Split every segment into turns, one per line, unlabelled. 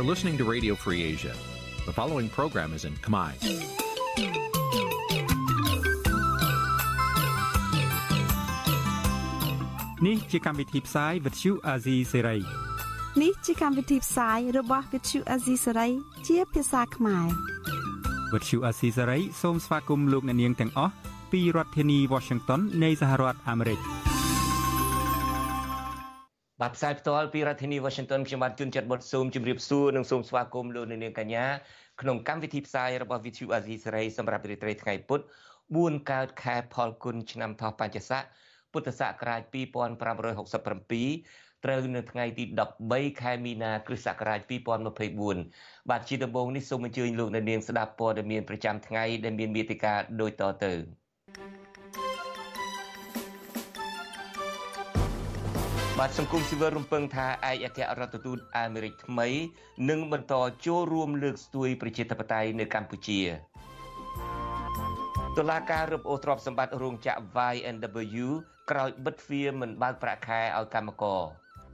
You're listening to Radio Free Asia. The following program is in Khmer.
Nǐ chi càm bi tiệp xáy vệt chiu a zì sáy.
Nǐ chi càm bi tiệp xáyរបស់វិទ្យុអាស៊ីសេរីជាភាសាខ្មែរ
វិទ្យុអាស៊ីសេរីសូមស្វាគមន៍លោកអ្នកនាងទាំងអស់ពីរដ្ឋធានី Washington នៃសហរដ្ឋអាមេរិក
បាទផ្សាយផ្ទាល់ពីរដ្ឋធានី Washington ខ្ញុំបាទជួនចិត្តបុតស៊ូមជម្រាបសួរនិងសូមស្វាគមន៍លោកអ្នកនាងកញ្ញាក្នុងកម្មវិធីផ្សាយរបស់វិទ្យុអាស៊ីសេរីសម្រាប់រាត្រីថ្ងៃពុធ4កើតខែផលគុណឆ្នាំថោះបัญចស័កពុទ្ធសករាជ2567ត្រូវនៅថ្ងៃទី13ខែមីនាគ្រិស្តសករាជ2024បាទជាដំបូងនេះសូមអញ្ជើញលោកអ្នកនាងស្ដាប់ព័ត៌មានប្រចាំថ្ងៃដែលមានមាតិកាដូចតទៅបាទសង្គមស៊ីវិលរំពឹងថាឯកអគ្គរដ្ឋទូតអាមេរិកថ្មីនឹងបន្តចូលរួមលើកស្ទួយប្រជាធិបតេយ្យនៅកម្ពុជាតុលាការរឹបអូសទ្រព្យសម្បត្តិរោងចក្រ YNW ក្រោយបិទទ្វារមិនបើកប្រាក់ខែឲ្យកម្មករ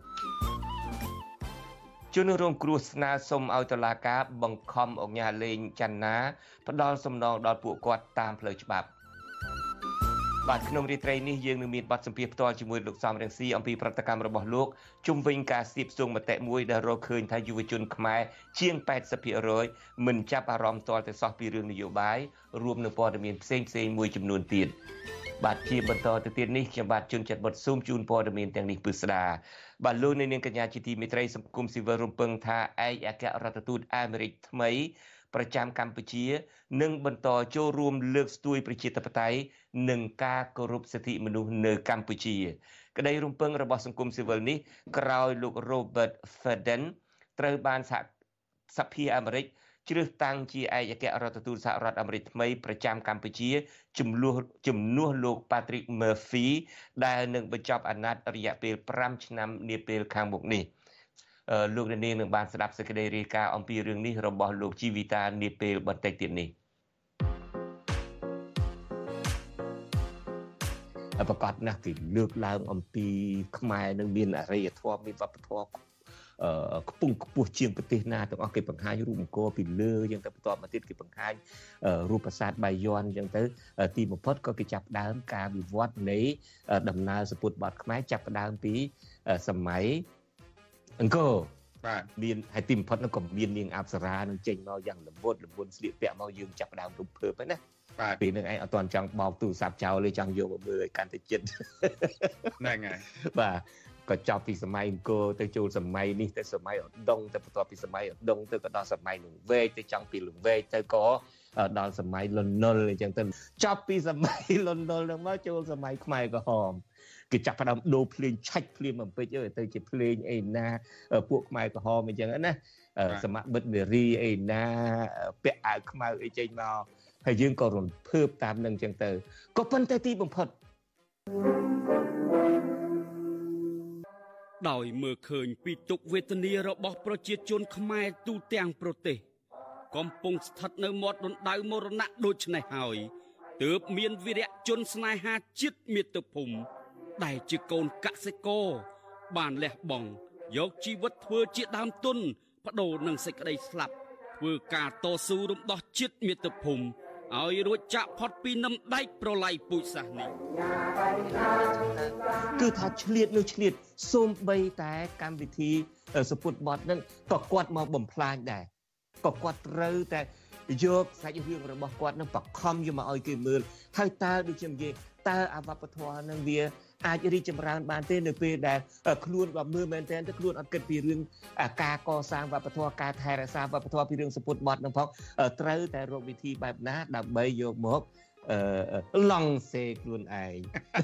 ជនរងគ្រោះស្នើសុំឲ្យតុលាការបង្ខំអង្គការលេងច័ន្ទណាផ្ដល់សំណងដល់ពួកគាត់តាមផ្លូវច្បាប់បាទក្នុងរាត្រីនេះយើងនឹងមានបទសម្ភាសន៍ផ្ទាល់ជាមួយលោកសំរងស៊ីអំពីប្រតិកម្មរបស់លោកជុំវិញការស្ទាបស្ទង់មតិមួយដែលរកឃើញថាយុវជនខ្មែរជាង 80% មិនចាប់អារម្មណ៍ទាល់តែសោះពីរឿងនយោបាយរួមនឹងព័ត៌មានផ្សេងៗមួយចំនួនទៀតបាទជាបន្តទៅទៀតនេះខ្ញុំបាទជួនចិត្តបុតស៊ូមជូនព័ត៌មានទាំងនេះពិស្ដាបាទលោកនាងកញ្ញាជាទីមេត្រីសង្គមស៊ីវិលរំពឹងថាឯកអគ្គរដ្ឋទូតអាមេរិកថ្មីប្រចាំកម្ពុជានឹងបន្តចូលរួមលើកស្ទួយប្រជាធិបតេយ្យនិងការគោរពសិទ្ធិមនុស្សនៅកម្ពុជាក្តីរំពឹងរបស់សង្គមស៊ីវិលនេះក្រោយលោក Robert Feden ត្រូវបានសភាអាមេរិកជ្រើសតាំងជាឯកអគ្គរដ្ឋទូតសហរដ្ឋអាមេរិកថ្មីប្រចាំកម្ពុជាជំនួសលោក Patrick Murphy ដែលនឹងបញ្ចប់អាណត្តិរយៈពេល5ឆ្នាំនាពេលខាងមុខនេះលោកនាងនឹងបានស្ដាប់សេចក្តីរាយការណ៍អំពីរឿងនេះរបស់លោកជីវីតានាពេលបន្តិចទៀតនេះប្រកាសណាស់គេលើកឡើងអំពីខ្មែរនឹងមានអរិយធម៌មានវប្បធម៌ខ្ពង់ខ្ពស់ជាងប្រទេសណាទាំងអស់គេបង្ហាញរូបអង្គរពីលើយ៉ាងទៅបន្តមកទៀតគេបង្ហាញរូបប្រាសាទបាយ័នយ៉ាងទៅទីបំផុតក៏គេចាប់ផ្ដើមការវិវត្តនៃដំណើរសពុទ្ធបទខ្មែរចាប់ផ្ដើមពីសម័យអង្គរបាទមានហើយទីបំផុតនោះក៏មាននាងអប្សរានឹងចេញមកយ៉ាងល្មុតល្មុនស្លៀកពាក់មកយើងចាប់ផ្ដើមរំភើបហ្នឹងណាបាទពេលហ្នឹងឯងអត់ទាន់ចង់បោកទូរស័ព្ទចោលទេចង់យកមកមើលឲ្យកាន់តែចិត្តហ្នឹងហើយបាទក៏ចាប់ពីសម័យអង្គរទៅចូលសម័យនេះទៅសម័យឧដុង្គទៅបន្ទាប់ពីសម័យឧដុង្គទៅក៏ដល់សម័យលង្វែកទៅចង់ពីលង្វែកទៅក៏ដល់សម័យលន់នល់អញ្ចឹងទៅចាប់ពីសម័យលន់នល់ហ្នឹងមកចូលសម័យខ្មែរក្រហមគេចាប់ផ្ដើមដូរភ្លេងឆាច់ភ្លាមបំពេចទៅជាភ្លេងអីណាពួកខ្មែរក្រហមអញ្ចឹងណាសម័យបិទនារីអីណាពាក់អាវខ្មៅអីចេញមកហើយយើងក៏រំភើបតាមនឹងអញ្ចឹងទៅក៏ប៉ុន្តែទីបំផុត
ដោយមើលឃើញពីទុក្ខវេទនារបស់ប្រជាជនខ្មែរទូទាំងប្រទេសកំពុងស្ថិតនៅមាត់រណ្ដៅមរណៈដូចនេះហើយទើបមានវីរៈជនស្នេហាជាតិមាតុភូមិដែលជាកូនកសិករបានលះបង់យកជីវិតធ្វើជាដើមទុនបដូរនឹងសេចក្តីស្លាប់ធ្វើការតស៊ូរំដោះជាតិមាតុភូមិឲ្យរួចចាក់ផុតពីនឹមដែកប្រឡាយពូជសាសន៍នេះ
គឺថាឆ្លៀតនោះឆ្លៀតសូម្បីតែកម្មវិធីសពុតបតនឹងក៏គាត់មកបំផ្លាញដែរក៏គាត់ត្រូវតែយកសាច់រឿងរបស់គាត់នឹងបខំយកមកឲ្យគេមើលហើយតើដូចជានិយាយតើអវប្បធម៌នឹងវាអាចរីកចម្រើនបានទេនៅពេលដែលខ្លួនក៏មើលមែនទែនទៅខ្លួនអត់គិតពីរឿងការកសាងវប្បធម៌ការថែរក្សាវប្បធម៌ពីរឿងសពុតបតនឹងផងត្រូវតែរកវិធីបែបណាដើម្បីយកមកឡង់សេខ្លួនឯង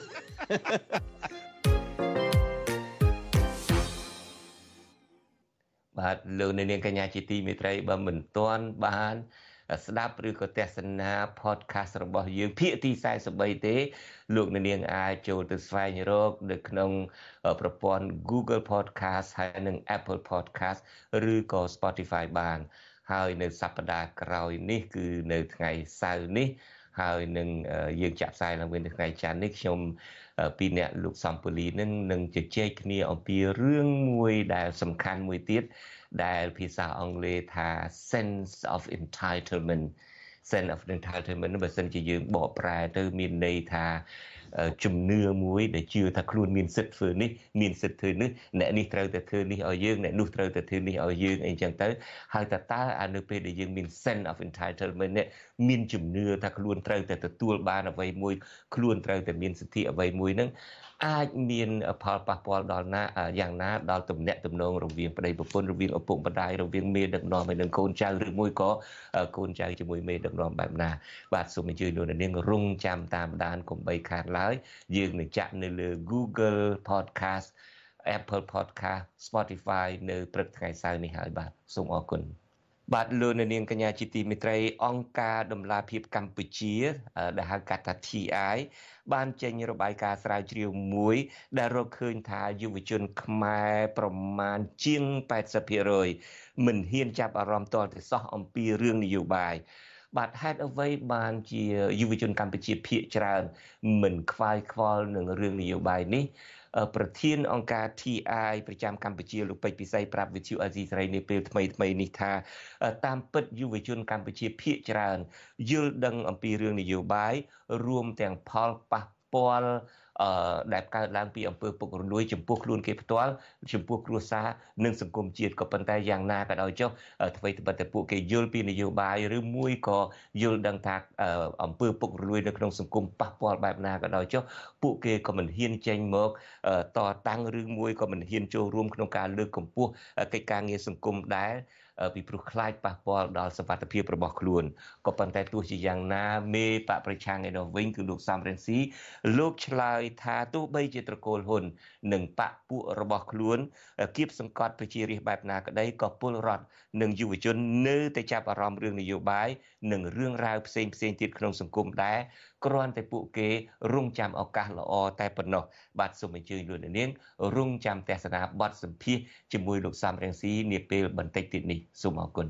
បាទលោកនាងកញ្ញាជាទីមេត្រីបើមិនទាន់បានស្ដាប់ឬក៏ទស្សនា podcast របស់យើងភាគទី43ទេលោកនាងអាចចូលទៅស្វែងរកនៅក្នុងប្រព័ន្ធ Google Podcast ហើយនិង Apple Podcast ឬក៏ Spotify បានហើយនៅសប្តាហ៍ក្រោយនេះគឺនៅថ្ងៃសៅរ៍នេះហើយនឹងយើងចាក់ផ្សាយឡើងវិញនៅថ្ងៃច័ន្ទនេះខ្ញុំពីអ្នកលោកសំពូលីនឹងជជែកគ្នាអំពីរឿងមួយដែលសំខាន់មួយទៀតដែលភាសាអង់គ្លេសថា sense of entitlement បើសិនជាយើងបកប្រែទៅមានន័យថាជំនឿមួយដែលជឿថាខ្លួនមានសិទ្ធិធ្វើនេះមានសិទ្ធិធ្វើនេះអ្នកនេះត្រូវតែធ្វើនេះឲ្យយើងអ្នកនោះត្រូវតែធ្វើនេះឲ្យយើងអីចឹងទៅហើយតើនៅពេលដែលយើងមាន sense of entitlement នេះមានជំនឿថាខ្លួនត្រូវតែទទួលបានអ្វីមួយខ្លួនត្រូវតែមានសិទ្ធិអ្វីមួយហ្នឹងអាចមានផលប៉ះពាល់ដល់យ៉ាងណាដល់ទំនាក់ទំនងរវាងប្តីប្រពន្ធរវាងឪពុកម្ដាយរវាងមេដឹកនាំហើយនឹងកូនចៅឬមួយក៏កូនចៅជាមួយមេដឹកនាំបែបណាបាទសូមអញ្ជើញលោកនាងរងចាំតាមដានកុំបីខាតឡើយយើងនឹងចាក់នៅលើ Google Podcast Apple Podcast Spotify នៅព្រឹកថ្ងៃសៅរ៍នេះហើយបាទសូមអរគុណបាទលោកនាងកញ្ញាជាទីមេត្រីអង្គការដំឡាភិបកម្ពុជាដែលហៅកាត់ថា TI បានចេញរបាយការណ៍ស្រាវជ្រាវមួយដែលរកឃើញថាយុវជនខ្មែរប្រមាណជាង 80% មិនហ៊ានចាប់អារម្មណ៍ទាល់តែសោះអំពីរឿងនយោបាយបាទហេតុអ្វីបានជាយុវជនកម្ពុជាភាគច្រើនមិនខ្វាយខ្វល់នឹងរឿងនយោបាយនេះប្រធានអង្គការ TI ប្រចាំកម្ពុជាលោកពេជ្រពិសីប្រាប់វិទ្យុអាស៊ីសេរីនាពេលថ្មីនេះថាតាមពិតយុវជនកម្ពុជាភាគច្រើនយល់ដឹងអំពីរឿងនយោបាយរួមទាំងផលប៉ះពាល់ដែលកើតឡើងពីអំពើពុករលួយចំពោះខ្លួនគេផ្ទាល់ចំពោះគ្រួសារនិងសង្គមជាតិក៏ប៉ុន្តែយ៉ាងណាក៏ដោយចុះអ្វីត្បិតតែពួកគេយល់ពីនយោបាយឬមួយក៏យល់ដឹងថាអំពើពុករលួយនៅក្នុងសង្គមប៉ះពាល់បែបណាក៏ដោយចុះពួកគេក៏មិនហ៊ានចេញមកតតាំងឬមួយក៏មិនហ៊ានចូលរួមក្នុងការលើកកម្ពស់កិច្ចការងារសង្គមដែរពីព្រោះខ្លាចប៉ះពាល់ដល់សុវត្ថិភាពរបស់ខ្លួនក៏ប៉ុន្តែទោះជាយ៉ាងណាមេបកប្រឆាំងឯនោះវិញគឺលោកសំរងស៊ីលោកឆ្លើយថាទោះបីជាត្រកូលហ៊ុននិងបកពួករបស់ខ្លួនគៀបសង្កត់ប្រជារាស្ត្របែបណាក្តីក៏ពលរដ្ឋនិងយុវជននៅតែចាប់អារម្មណ៍រឿងនយោបាយនិងរឿងរ៉ាវផ្សេងទៀតក្នុងសង្គមដែរគ្រាន់តែពួកគេរងចាំឱកាសល្អតែប៉ុណ្ណោះបាទសូមអញ្ជើញលោកនាងរងចាំទស្សនាបទសម្ភាសន៍ជាមួយលោកសំរងស៊ីនាពេលបន្តិចទៀតនេះសូមអរគុណ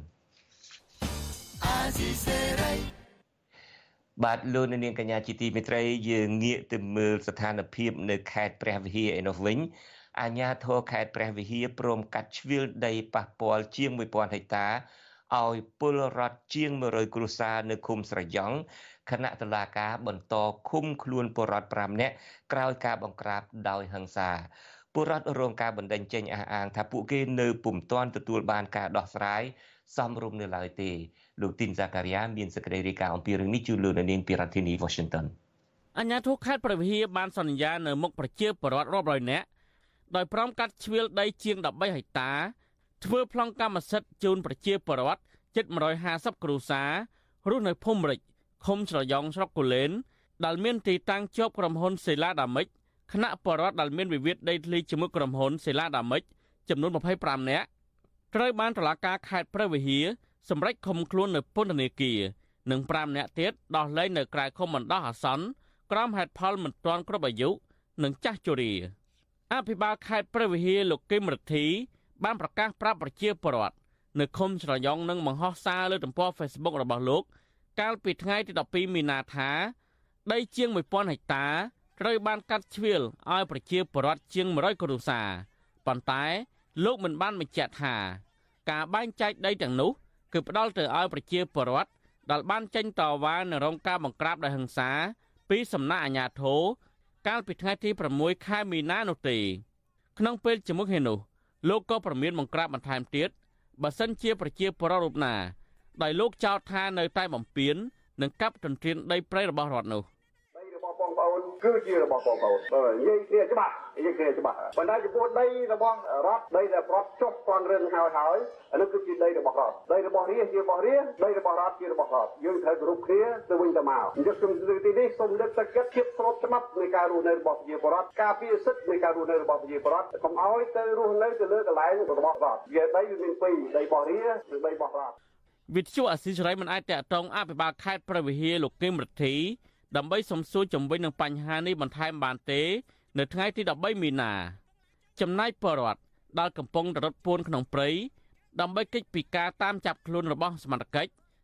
បាទលោកនាងកញ្ញាជាទីមេត្រីយើងងាកទៅមើលស្ថានភាពនៅខេត្តព្រះវិហារឯនោះវិញអាជ្ញាធរខេត្តព្រះវិហារព្រមកាត់ជ្រៀលដីប៉ះពាល់ជាង 1000 ហិកតាឲ្យពលរដ្ឋជាង 100 គ្រួសារនៅឃុំស្រយ៉ង់គណៈតុលាការបន្តឃុំខ្លួនពលរដ្ឋ 5 នាក់ក្រោយការបង្ក្រាបដោយហិង្សាពលរដ្ឋរងការបណ្តេញចេញអះអាងថាពួកគេនៅពុំទាន់ទទួលបានការដោះស្រាយសមរម្យនៅឡើយទេលោកទីនសាការីយ៉ាមានសេចក្តីរាយការណ៍អំពីរឿងនេះជូនលោកនាងពីរដ្ឋធានី Washington
អាជ្ញាធរខេត្តព្រះវិហារបានសន្យានៅមុខប្រជាពលរដ្ឋរាប់រយនាក់ដោយព្រមកាត់ជ្រៀលដីជាង 13 ហិកតាធ្វើប្លង់កម្មសិទ្ធិជូនប្រជាពលរដ្ឋជិត 150 គ្រួសាររស់នៅភូមិរិចឃុំស្រយ៉ង់ស្រុកគូលែនដែលមានទីតាំងជាប់ក្រុមហ៊ុនសេឡាដាមិចគណៈពលរដ្ឋដែលមានវិវាទដីធ្លីជាមួយក្រុមហ៊ុនសេឡាដាមិចចំនួន 25 នាក់ត្រូវបានតុលាការខេត្តព្រះវិហារសម្រេចឃុំខ្លួននៅពន្ធនាគារនិង 5 នាក់ទៀតដោះលែងនៅក្រៅឃុំបណ្ដោះអាសន្នក្រោមហេតុផលមិនទាន់គ្រប់អាយុនិងចាស់ជរាអភិបាលខេត្តព្រះវិហារលោកគឹមរិទ្ធីបានប្រកាសប្រាប់ប្រជាពលរដ្ឋនៅឃុំស្រយ៉ង់និងបង្ហោះសារលើទំព័រ Facebook របស់លោកកាលពីថ្ងៃទី 12 មីនាថាដីជាង 1000 ហិកតាត្រូវបានកាត់ជ្រៀលឲ្យប្រជាពលរដ្ឋជាង 100 គ្រួសារប៉ុន្តែលោកមិនបានបញ្ជាក់ថាការបែងចែកដីទាំងនោះគឺផ្ដល់ទៅឲ្យប្រជាពលរដ្ឋដែលបានចេញតវ៉ានៅរងការបង្ក្រាបដោយហិង្សាពីសំណាក់អាជ្ញាធរកាលពីថ្ងៃទី 6 ខែមីនានោះទេក្នុងពេលជាមួយគ្នានោះលោកក៏ប្រមានបង្ក្រាបបន្ថែមទៀតបើសិនជាប្រជាពលរដ្ឋរូបណាដោយលោកចោទថានៅតែបំពាននិងកាប់ទន្ទ្រានដីព្រៃរបស់រដ្ឋនោះ
បងប្អូនគឺជារបស់បងប្អូននិយាយគ្នាច្បាស់ប៉ុន្តែចំពោះដីរបស់រដ្ឋដីដែលប្រត់ចុះគាត់រឹងហើយអានោះគឺជាដីរបស់រដ្ឋដីរបស់រាជជារបស់រាជដីរបស់រដ្ឋជារបស់រដ្ឋយើងត្រូវគោរពគ្នាទៅវិញទៅមកអញ្ចឹងខ្ញុំទីនេះសូមលើកទឹកចិត្តភាពស្របច្បាប់នៃការរស់នៅរបស់ប្រជាពលរដ្ឋការពារសិទ្ធិនៃការរស់នៅរបស់ប្រជាពលរដ្ឋកុំឲ្យទៅរស់នៅទៅលើកន្លែងរបស់រដ្ឋវាដីវាមានពីរដីរបស់រាជនិងដីរបស់រដ្ឋ
វិទ្យុអាស៊ីសេរីមិនអាចតាក់ទងអភិបាលខេត្តព្រះវិហារលោកគឹមរិទ្ធីដើម្បីសំសួរជំវិញនឹងបញ្ហានេះបន្ថែមបានទេនៅថ្ងៃទី 13 មីនាចំណែកពលរដ្ឋដែលកំពុងរត់ពួនក្នុងព្រៃដើម្បីគេចពីការតាមចាប់ខ្លួនរបស់សមត្ថកិច្ច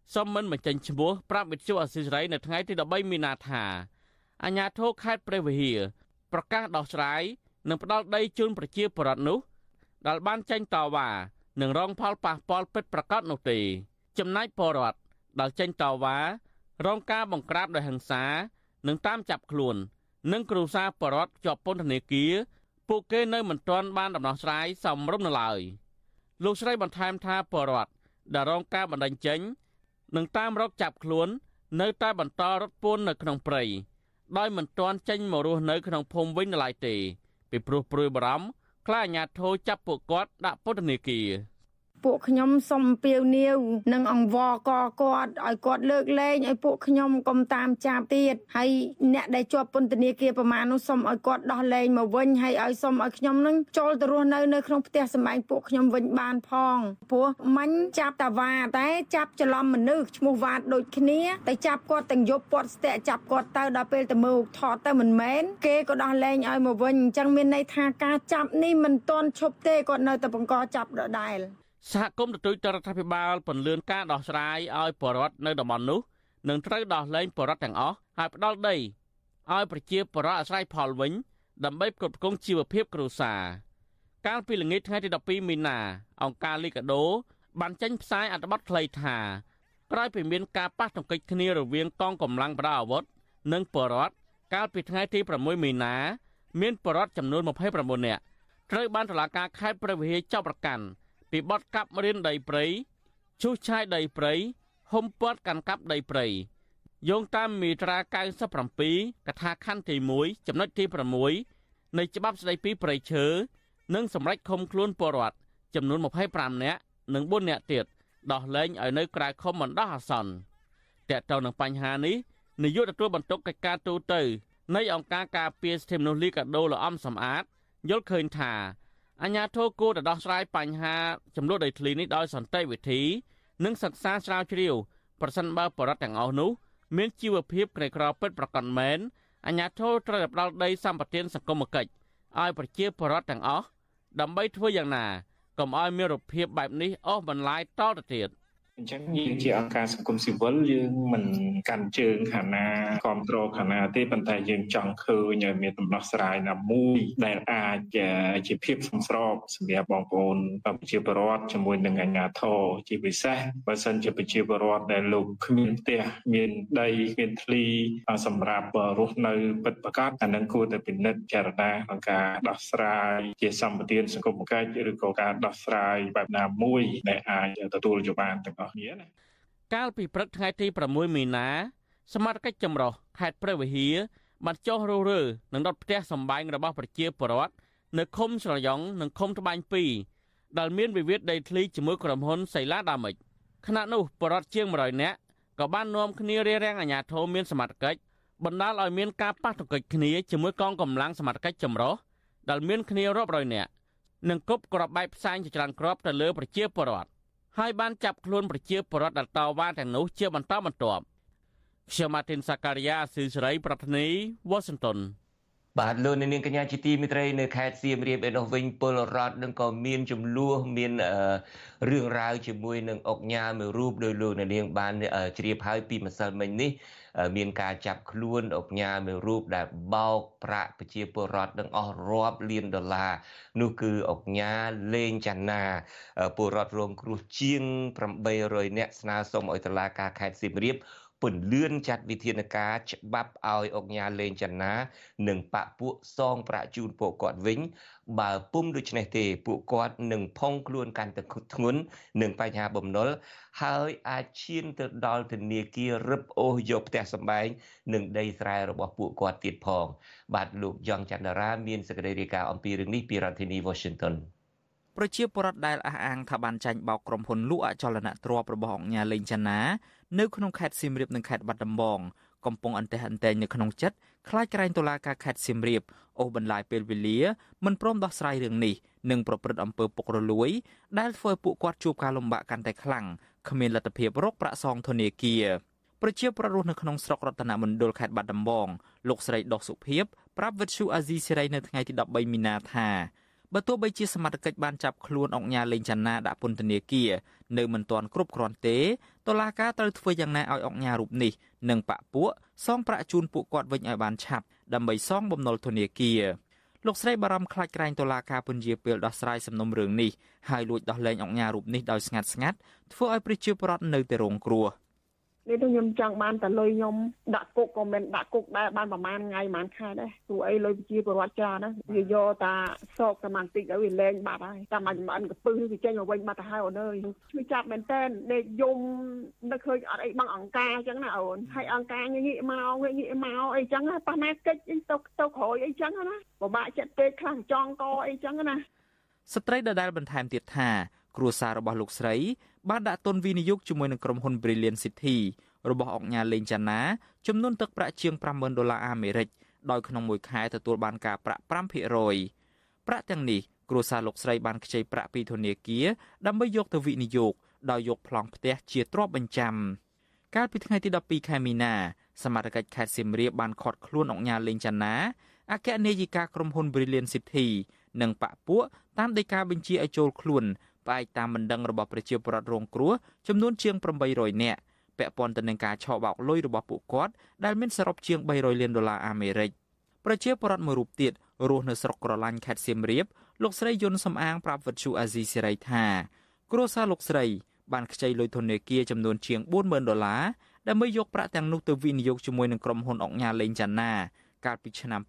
សូមមិនបញ្ចេញឈ្មោះប្រាប់វិទ្យុអស៊ីសេរីនៅថ្ងៃទី13មីនាថាអាជ្ញាធរខេត្តព្រះវិហារប្រកាសដោះស្រាយនិងផ្ដល់ដីជូនប្រជាពលរដ្ឋនោះដែលបានចេញតវ៉ានិងរងផលប៉ះពាល់ពិតប្រាកដនោះទេចំណែកពលរដ្ឋដែលចេញតវ៉ារងការបង្ក្រាបដោយហិង្សានិងតាមចាប់ខ្លួននិងគ្រួសារពលរដ្ឋជាប់ពន្ធនាគារពួកគេនៅមិនទាន់បានដំណោះស្រាយសមរម្យនៅឡើយលោកស្រីបន្ថែមថាពលរដ្ឋដែលរងការបណ្តេញចេញនិងតាមរកចាប់ខ្លួននៅតែបន្តរត់ពួននៅក្នុងព្រៃដោយមិនទាន់ចេញមករស់នៅក្នុងភូមិវិញនៅឡើយទេពីព្រោះព្រួយបារម្ភខ្លាចអាជ្ញាធរចាប់ពួកគាត់ដាក់ពន្ធនាគារ
ពួកខ្ញុំសូមអំពាវនាវនឹងអង្វរកគាត់ឲ្យគាត់លើកលែងឲ្យពួកខ្ញុំកុំតាមចាប់ទៀតហើយអ្នកដែលជាប់ពន្ធនាគារប្រមាណនោះសូមឲ្យគាត់ដោះលែងមកវិញហើយឲ្យសូមឲ្យខ្ញុំនឹងចូលទៅរស់នៅក្នុងផ្ទះសម្បែងពួកខ្ញុំវិញបានផងព្រោះមាញ់ចាប់តាវ៉ាតែចាប់ច្រឡំមនុស្សឈ្មោះវ៉ាតដូចគ្នាតែចាប់គាត់ទាំងយប់ពាត់ស្ទាក់ចាប់គាត់ទៅដល់ពេលទៅមើលថតទៅមិនមែនគេក៏ដោះលែងឲ្យមកវិញអញ្ចឹងមានន័យថាការចាប់នេះមិនទាន់ឈប់ទេគាត់នៅតែបង្កចាប់ដដែល
សហគមន៍ទទូចទៅរដ្ឋាភិបាលពន្យាការដោះស្រាយឲ្យពលរដ្ឋនៅតំបន់នោះនឹងត្រូវដោះលែងពលរដ្ឋទាំងអស់ហើយផ្ដល់ដីឲ្យប្រជាពលរដ្ឋអាស្រ័យផលវិញដើម្បីផ្គត់ផ្គង់ជីវភាពគ្រួសារកាលពីល្ងាចថ្ងៃទី12មីនាអង្គការលីកាដូបានចេញផ្សាយអត្ថបទខ្លីថាក្រោយពីមានការប៉ះទង្គិចគ្នារវាងកងកម្លាំងប្រដាប់អាវុធនិងពលរដ្ឋកាលពីថ្ងៃទី6មីនាមានពលរដ្ឋចំនួន29នាក់ត្រូវបានតុលាការខេត្តព្រះវិហារចាប់ប្រកាន់ពីបទកាប់រៀនដីព្រៃឈូសឆាយដីព្រៃហុំព័ទ្ធកាន់កាប់ដីព្រៃយោងតាមមាត្រា97កថាខណ្ឌទី1ចំណុចទី6នៃច្បាប់ស្តីពីព្រៃឈើនិងសម្រេចឃុំខ្លួនពលរដ្ឋចំនួន25នាក់និង4នាក់ទៀតដោះលែងឲ្យនៅក្រៅឃុំបណ្ដោះអាសន្នតើតើនឹងបញ្ហានេះនាយកទទួលបន្ទុកកិច្ចការទូតនៃអង្គការការពារសិទ្ធិមនុស្សលីកាដូលោកអំសំអាតយល់ឃើញថាអាជ្ញាធរគួរតែដោះស្រាយបញ្ហាចំនួនដីធ្លីនេះដោយសន្តិវិធីនិងសិក្សាស្រាវជ្រាវប្រសិនបើបរិវត្តទាំងអស់នោះមានជីវភាពក្រីក្រពិតប្រាកដមែនអាជ្ញាធរត្រូវផ្ដល់ដីសម្បត្តិសង្គមគិច្ចឲ្យប្រជាពលរដ្ឋទាំងអស់ដើម្បីធ្វើយ៉ាងណាកុំឲ្យមានរូបភាពបែបនេះអូសបន្លាយតទៅទៀត
អញ្ចឹងយើងជាអង្គការសង្គមស៊ីវិលយើងមិនកាន់ជើងខាងណាគ្រប់គ្រងខាងណាទេប៉ុន្តែយើងចង់ឃើញឲ្យមានដំណោះស្រាយណាមួយដែលអាចជាភាពសមស្របសម្រាប់បងប្អូនប្រជាពលរដ្ឋជាមួយនឹងអាជ្ញាធរជាពិសេសបើសិនជាប្រជាពលរដ្ឋដែលលោកគ្មានផ្ទះមានដីមានធ្លីសម្រាប់រស់នៅពិតប្រាកដអានឹងគួរតែពិនិត្យចារណាក្នុងការដោះស្រាយជាសម្បទានសង្គមគិច្ចឬក៏ការដោះស្រាយបែបណាមួយដែលអាចទទួលយកបានទាំងអស់
កាលពីព្រឹកថ្ងៃទី6មីនាសមាជិកចម្រុះខេត្តព្រះវិហារបានចុះរុះរើនិងដុតផ្ទះសម្បែងរបស់ប្រជាពលរដ្ឋនៅឃុំស្រយ៉ង់និងឃុំត្បាញ2ដែលមានវិវាទដីធ្លីជាមួយក្រុមហ៊ុនសៃឡាដាមិចខណៈនោះពលរដ្ឋជាង100នាក់ក៏បាននាំគ្នារារាំងអាជ្ញាធរមានសមត្ថកិច្ចបណ្ដាលឲ្យមានការប៉ះទង្គិចគ្នាជាមួយកងកម្លាំងសមត្ថកិច្ចចម្រុះដែលមានគ្នារាប់រយនាក់និងគប់គ្រាប់បែកផ្សែងជាច្រើនគ្រាប់ទៅលើប្រជាពលរដ្ឋហើយបានចាប់ខ្លួនប្រជាពលរដ្ឋដែលតវ៉ាទាំងនោះជាបន្តបន្ទាប់ខ្ញុំម៉ាទីនសាការីយ៉ាស៊ីសេរីប្រធានីវ៉ាស៊ីនតោន
បាទលោកនាងកញ្ញាជាទីមេត្រីនៅខេត្តសៀមរាបឯនោះវិញពលរដ្ឋនឹងក៏មានចំនួនមានរឿងរ៉ាវជាមួយនឹងអុកញ៉ាមួយរូបដោយលោកនាងបានជ្រាបហើយពីម្សិលមិញនេះមានការចាប់ខ្លួនអុកញ៉ាមួយរូបដែលបោកប្រាក់ប្រជាពលរដ្ឋនឹងអស់រាប់លានដុល្លារនោះគឺអុកញ៉ាលេងចាន់ណាពលរដ្ឋរងគ្រោះជាង800នាក់ស្នើសុំឲ្យតុលាការខេត្តសៀមរាបពន្លឿនចាត់វិធានការច្បាប់ឲ្យអុកញ៉ាលេងចាន់ណានិងបពពួកសងប្រាក់ជូនពួកគាត់វិញបើពុំដូច្នេះទេពួកគាត់នឹងផុងខ្លួនកាន់តែធ្ងន់នឹងបញ្ហាបំណុលហើយអាចឈានទៅដល់ធនាគាររឹបអូសយកផ្ទះសម្បែងនិងដីស្រែរបស់ពួកគាត់ទៀតផងបាទលោកយ៉ងច័ន្ទរាមានសេចក្តីរាយការណ៍អំពីរឿងនេះពីរដ្ឋធានី Washington
ប្រជាពលរដ្ឋដែលអះអាងថាបានចាញ់បោកក្រុមហ៊ុនលក់អចលនទ្រព្យរបស់អង្គការលេងចាន់ណានៅក្នុងខេត្តសៀមរាបនិងខេត្តបាត់ដំបងកំពុងអន្ទះអន្ទែងនៅក្នុងចិត្តខ្លាចក្រែងតុលាការខេត្តសៀមរាបអូសបន្លាយពេលវេលាមិនព្រមដោះស្រាយរឿងនេះនិងប្រព្រឹត្តអំពើពុករលួយដែលធ្វើឲ្យពួកគាត់ជួបការលំបាកកាន់តែខ្លាំងគ្មានលទ្ធភាពរកប្រាក់សងធនាគារប្រជាពលរដ្ឋរស់នៅក្នុងស្រុករតនមណ្ឌលខេត្តបាត់ដំបងលោកស្រីដុសសុភាពប្រាប់វិទ្យុអាស៊ីសេរីនៅថ្ងៃទី13មីនាថាបើទោះបីជាសមត្ថកិច្ចបានចាប់ខ្លួនអង្គការលេងចាន់ណាដាក់ពន្ធនាគារនៅមិនទាន់គ្រប់គ្រាន់ទេតុលាការត្រូវធ្វើយ៉ាងណាឲ្យអង្គការរូបនេះនិងបកពួកសងប្រាក់ជូនពួកគាត់វិញឲ្យបានឆាប់ដើម្បីសងបំណុលធនាគារលោកស្រីបារម្ភខ្លាចក្រែងតុលាការពន្យាពេលដោះស្រាយសំណុំរឿងនេះហើយលួចដោះលែងអង្គការរូបនេះដោយស្ងាត់ធ្វើឲ្យប្រជាពលរដ្ឋនៅតែរងគ្រោះ
នេះទៅខ្ញុំចង់បានតែលុយខ្ញុំដាក់គុកក៏មិនដាក់គុកដែរបានប្រហែលថ្ងៃប្រហែលខែដែរព្រោះអីលុយប្រជាពលរដ្ឋច្រើនណាវាយកតាសោកតែបន្តិចឲ្យវាលែងបាត់ហើយតែមិនអិនកពឹសវាចេញមកវិញបាត់ទៅហើយអូនអើយជួយចាប់មែនតើដេកយំនឹកឃើញអត់អីbằngអង្គការអញ្ចឹងណាអូនហើយអង្គការងាកមកអីចឹងប៉ះណាកិច្ចទៅក្រោយអីចឹងណាពិបាកចិត្តពេកខ្លះចង់កអីចឹងណា
ស្ត្រីដដែលបន្ថែមទៀតថាគ្រួសាររបស់លោកស្រីបានដាក់ទុនវិនិយោគជាមួយនឹងក្រុមហ៊ុន Brilliant City របស់អង្គការលេងចាណាចំនួនទឹកប្រាក់ជាង$50,000អាមេរិកដោយក្នុងមួយខែទទួលបានការប្រាក់ 5% ប្រាក់ទាំងនេះគ្រួសារលោកស្រីបានខ្ចីប្រាក់ពីធនាគារដើម្បីយកទៅវិនិយោគដោយយកប្លង់ផ្ទះជាទ្រព្យបញ្ចាំកាលពីថ្ងៃទី12ខែមីនាសមាជិកខេត្តសៀមរាបបានឃាត់ខ្លួនអង្គការលេងចាណាអគ្គនាយិកាក្រុមហ៊ុន Brilliant City និងបកពួកតាមដីកាបញ្ជាឲ្យចូលខ្លួនផ្អែកតាមបណ្ដឹងរបស់ប្រជាពលរដ្ឋរងគ្រោះចំនួនជាង800នាក់ពាក់ព័ន្ធទៅនឹងការឆោបបោកលុយរបស់ពួកគាត់ដែលមានសរុបជាង$300លានអាមេរិកប្រជាពលរដ្ឋមួយរូបទៀតរស់នៅស្រុកក្រឡាញ់ខេត្តសៀមរាបលោកស្រីយុនសំអាងប្រាប់វិទ្យុអាស៊ីសេរីថាគ្រួសារលោកស្រីបានខ្ចីលុយធនាគារចំនួនជាង$40,000ដើម្បីយកប្រាក់ទាំងនោះទៅវិនិយោគជាមួយនឹងក្រុមហ៊ុនអង្គការលេងចាណាកាលពីឆ្នាំ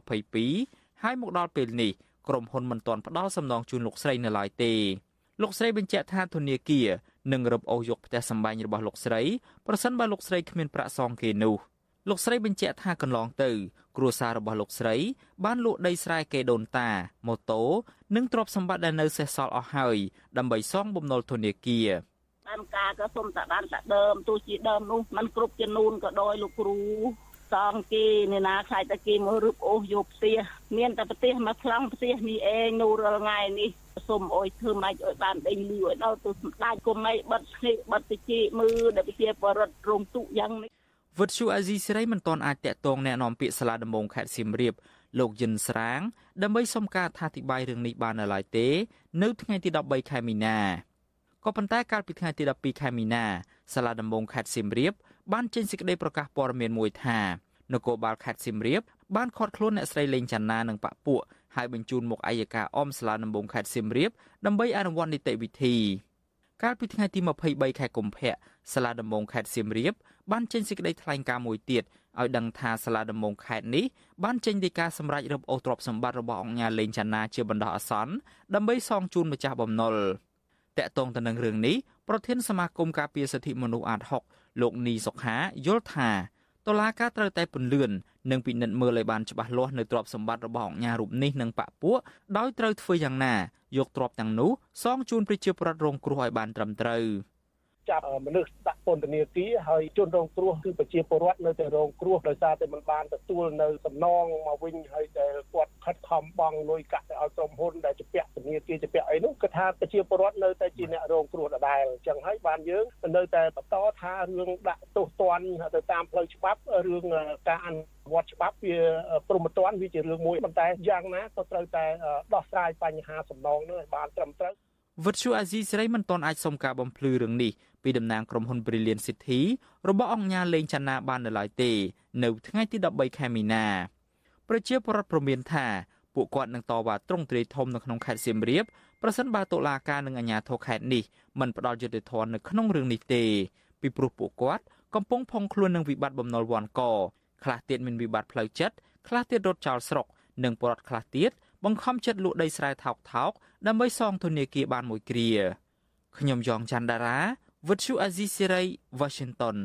2022ហើយមកដល់ពេលនេះក្រុមហ៊ុនមិនទាន់ផ្ដល់សំណងជូនលោកស្រីនៅឡើយទេលោកស្រីបញ្ជាក់ថាធនាគារនឹងរឹបអូសយកផ្ទះសម្បែងរបស់លោកស្រីប្រសិនបើលោកស្រីគ្មានប្រាក់សងគេនោះលោកស្រីបញ្ជាក់ថាកន្លងទៅគ្រួសាររបស់លោកស្រីបានលក់ដីស្រែគេដូនតាម៉ូតូនិងទ្រព្យសម្បត្តិដែលនៅសេសសល់អស់ហើយដើម្បីសងបំណុលធនាគារ
បានការក៏សុំតែបានតែដើមទោះជាដើមនោះมันគ្រប់ចំនួនក៏ដោយលោកគ្រូសងគេអ្នកណាខ្លាចតែគេមករឹបអូសយកផ្ទះមានតែប្រទេសមកខ្លងផ្ទះនេះឯងនៅរាល់ថ្ងៃនេះសុំអុយធ្វើម៉េចឲ្យបានដេញលឺឲ្យដល់ទៅសម្ដេចគុំមិនបិទភ្នែកបិទតិចមើលដល់ប្រជាពលរដ្ឋរងទុក្ខយ៉ាងនេះ
វិទ្យុអាស៊ីសេរីមិនទាន់អាចតាក់ទងแนะនាំពាក្យសាលាដំបងខេត្តសៀមរាបលោកយិនស្រាងដើម្បីសុំការអធិប្បាយរឿងនេះបាននៅឡើយទេនៅថ្ងៃទី13ខែមីនាក៏ប៉ុន្តែកាលពីថ្ងៃទី12ខែមីនាសាលាដំបងខេត្តសៀមរាបបានចេញសេចក្តីប្រកាសព័ត៌មានមួយថានគរបាលខេត្តសៀមរាបបានឃាត់ខ្លួនអ្នកស្រីលេងចាណានិងបកពួកហើយបញ្ជូនមកអัยការអមសាលាដំបងខេត្តសៀមរាបដើម្បីអនុវត្តនីតិវិធីកាលពីថ្ងៃទី23ខែកុម្ភៈសាលាដំបងខេត្តសៀមរាបបានចេញសេចក្តីថ្លែងការណ៍មួយទៀតឲ្យដឹងថាសាលាដំបងខេត្តនេះបានចេញដីកាសម្រេចរឹបអូសទ្រព្យសម្បត្តិរបស់អង្គការលេងចាណាជាបណ្ដោះអាសន្នដើម្បីសងជូនម្ចាស់បំណុលតាក់ទងទៅនឹងរឿងនេះប្រធានសមាគមការពារសិទ្ធិមនុស្សអាត6លោកនីសុខាយល់ថាតុលាការត្រូវតែពន្លឿននិងពិនិត្យមើលឲ្យបានច្បាស់លាស់នៅទ្រព្យសម្បត្តិរបស់អង្គការរូបនេះនិងបកពួកដោយត្រូវធ្វើយ៉ាងណាយកទ្រព្យទាំងនោះសងជូនប្រជាពលរដ្ឋរងគ្រោះឲ្យបានត្រឹមត្រូវ
ចាប់មនុស្សដាក់ពន្ធនាគារហើយជនរងគ្រោះគឺប្រជាពលរដ្ឋនៅតែរងគ្រោះដោយសារតែមិនបានទទួលនៅសំណងមកវិញហើយដែលគាត់ខិតខំបង់លុយកាក់ទៅឲ្យក្រុមហ៊ុនដែលជាពាក់ពន្ធនាគារជាពាក់អីនោះគឺថាប្រជាពលរដ្ឋនៅតែជាអ្នករងគ្រោះដដែលអញ្ចឹងហើយបានយើងនៅតែបន្តថារឿងដាក់ទោសទណ្ឌទៅតាមផ្លូវច្បាប់រឿងការអនុវត្តច្បាប់វាព្រមត្តនវាជារឿងមួយប៉ុន្តែយ៉ាងណាក៏ត្រូវតែដោះស្រាយបញ្ហាសំណងនោះឲ្យបានត្រឹមត្រូវ
វិទ្យុអាស៊ីសេរីមិនទាន់អាចសុំការបំភ្លឺរឿងនេះពីតំណាងក្រុមហ៊ុន Brilliant City របស់អង្គការលេងចាណាបាននៅឡើយទេនៅថ្ងៃទី13ខែមីនាប្រជាពលរដ្ឋព្រមានថាពួកគាត់នឹងតវ៉ាទ្រង់ទ្រាយធំនៅក្នុងខេត្តសៀមរាបប្រសិនបើតុលាការនិងអាជ្ញាធរខេត្តនេះមិនផ្ដល់យុត្តិធម៌នៅក្នុងរឿងនេះទេពីព្រោះពួកគាត់កំពុងផុងខ្លួននឹងវិបត្តិបំណុលវ៉ាន់កខ្លះទៀតមានវិបត្តិផ្លូវចិត្តខ្លះទៀតរត់ចោលស្រុកនិងពលរដ្ឋខ្លះទៀតបង្ខំចិត្តលក់ដីស្រែថោកដើម្បីសងធនាគារបានមួយគ្រាខ្ញុំយ៉ងច័ន្ទដារាវិទ្យុអាស៊ីសេរី Washington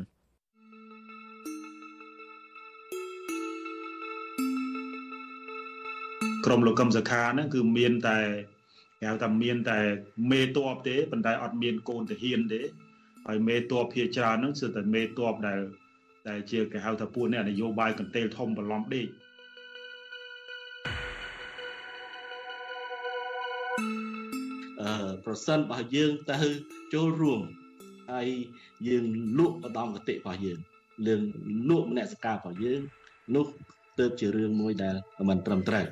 ក្រុមលោកកឹមសុខាហ្នឹងគឺមានតែគេហៅថាមានតែមេតបទេប៉ុន្តែអត់មានកូនទាហានទេហើយមេតបភាគច្រើនហ្នឹងគឺតែមេតបដែលជាគេហៅថាពួកអ្នកនយោបាយកន្ទេលធំបន្លំដេក
ប្រសិនបើយើងទៅចូលរួមហើយយើងលក់ឧត្តមគតិរបស់យើងលក់មនសិការរបស់យើងនោះទើបជារឿងមួយដែលមិនត្រឹមត្រូវ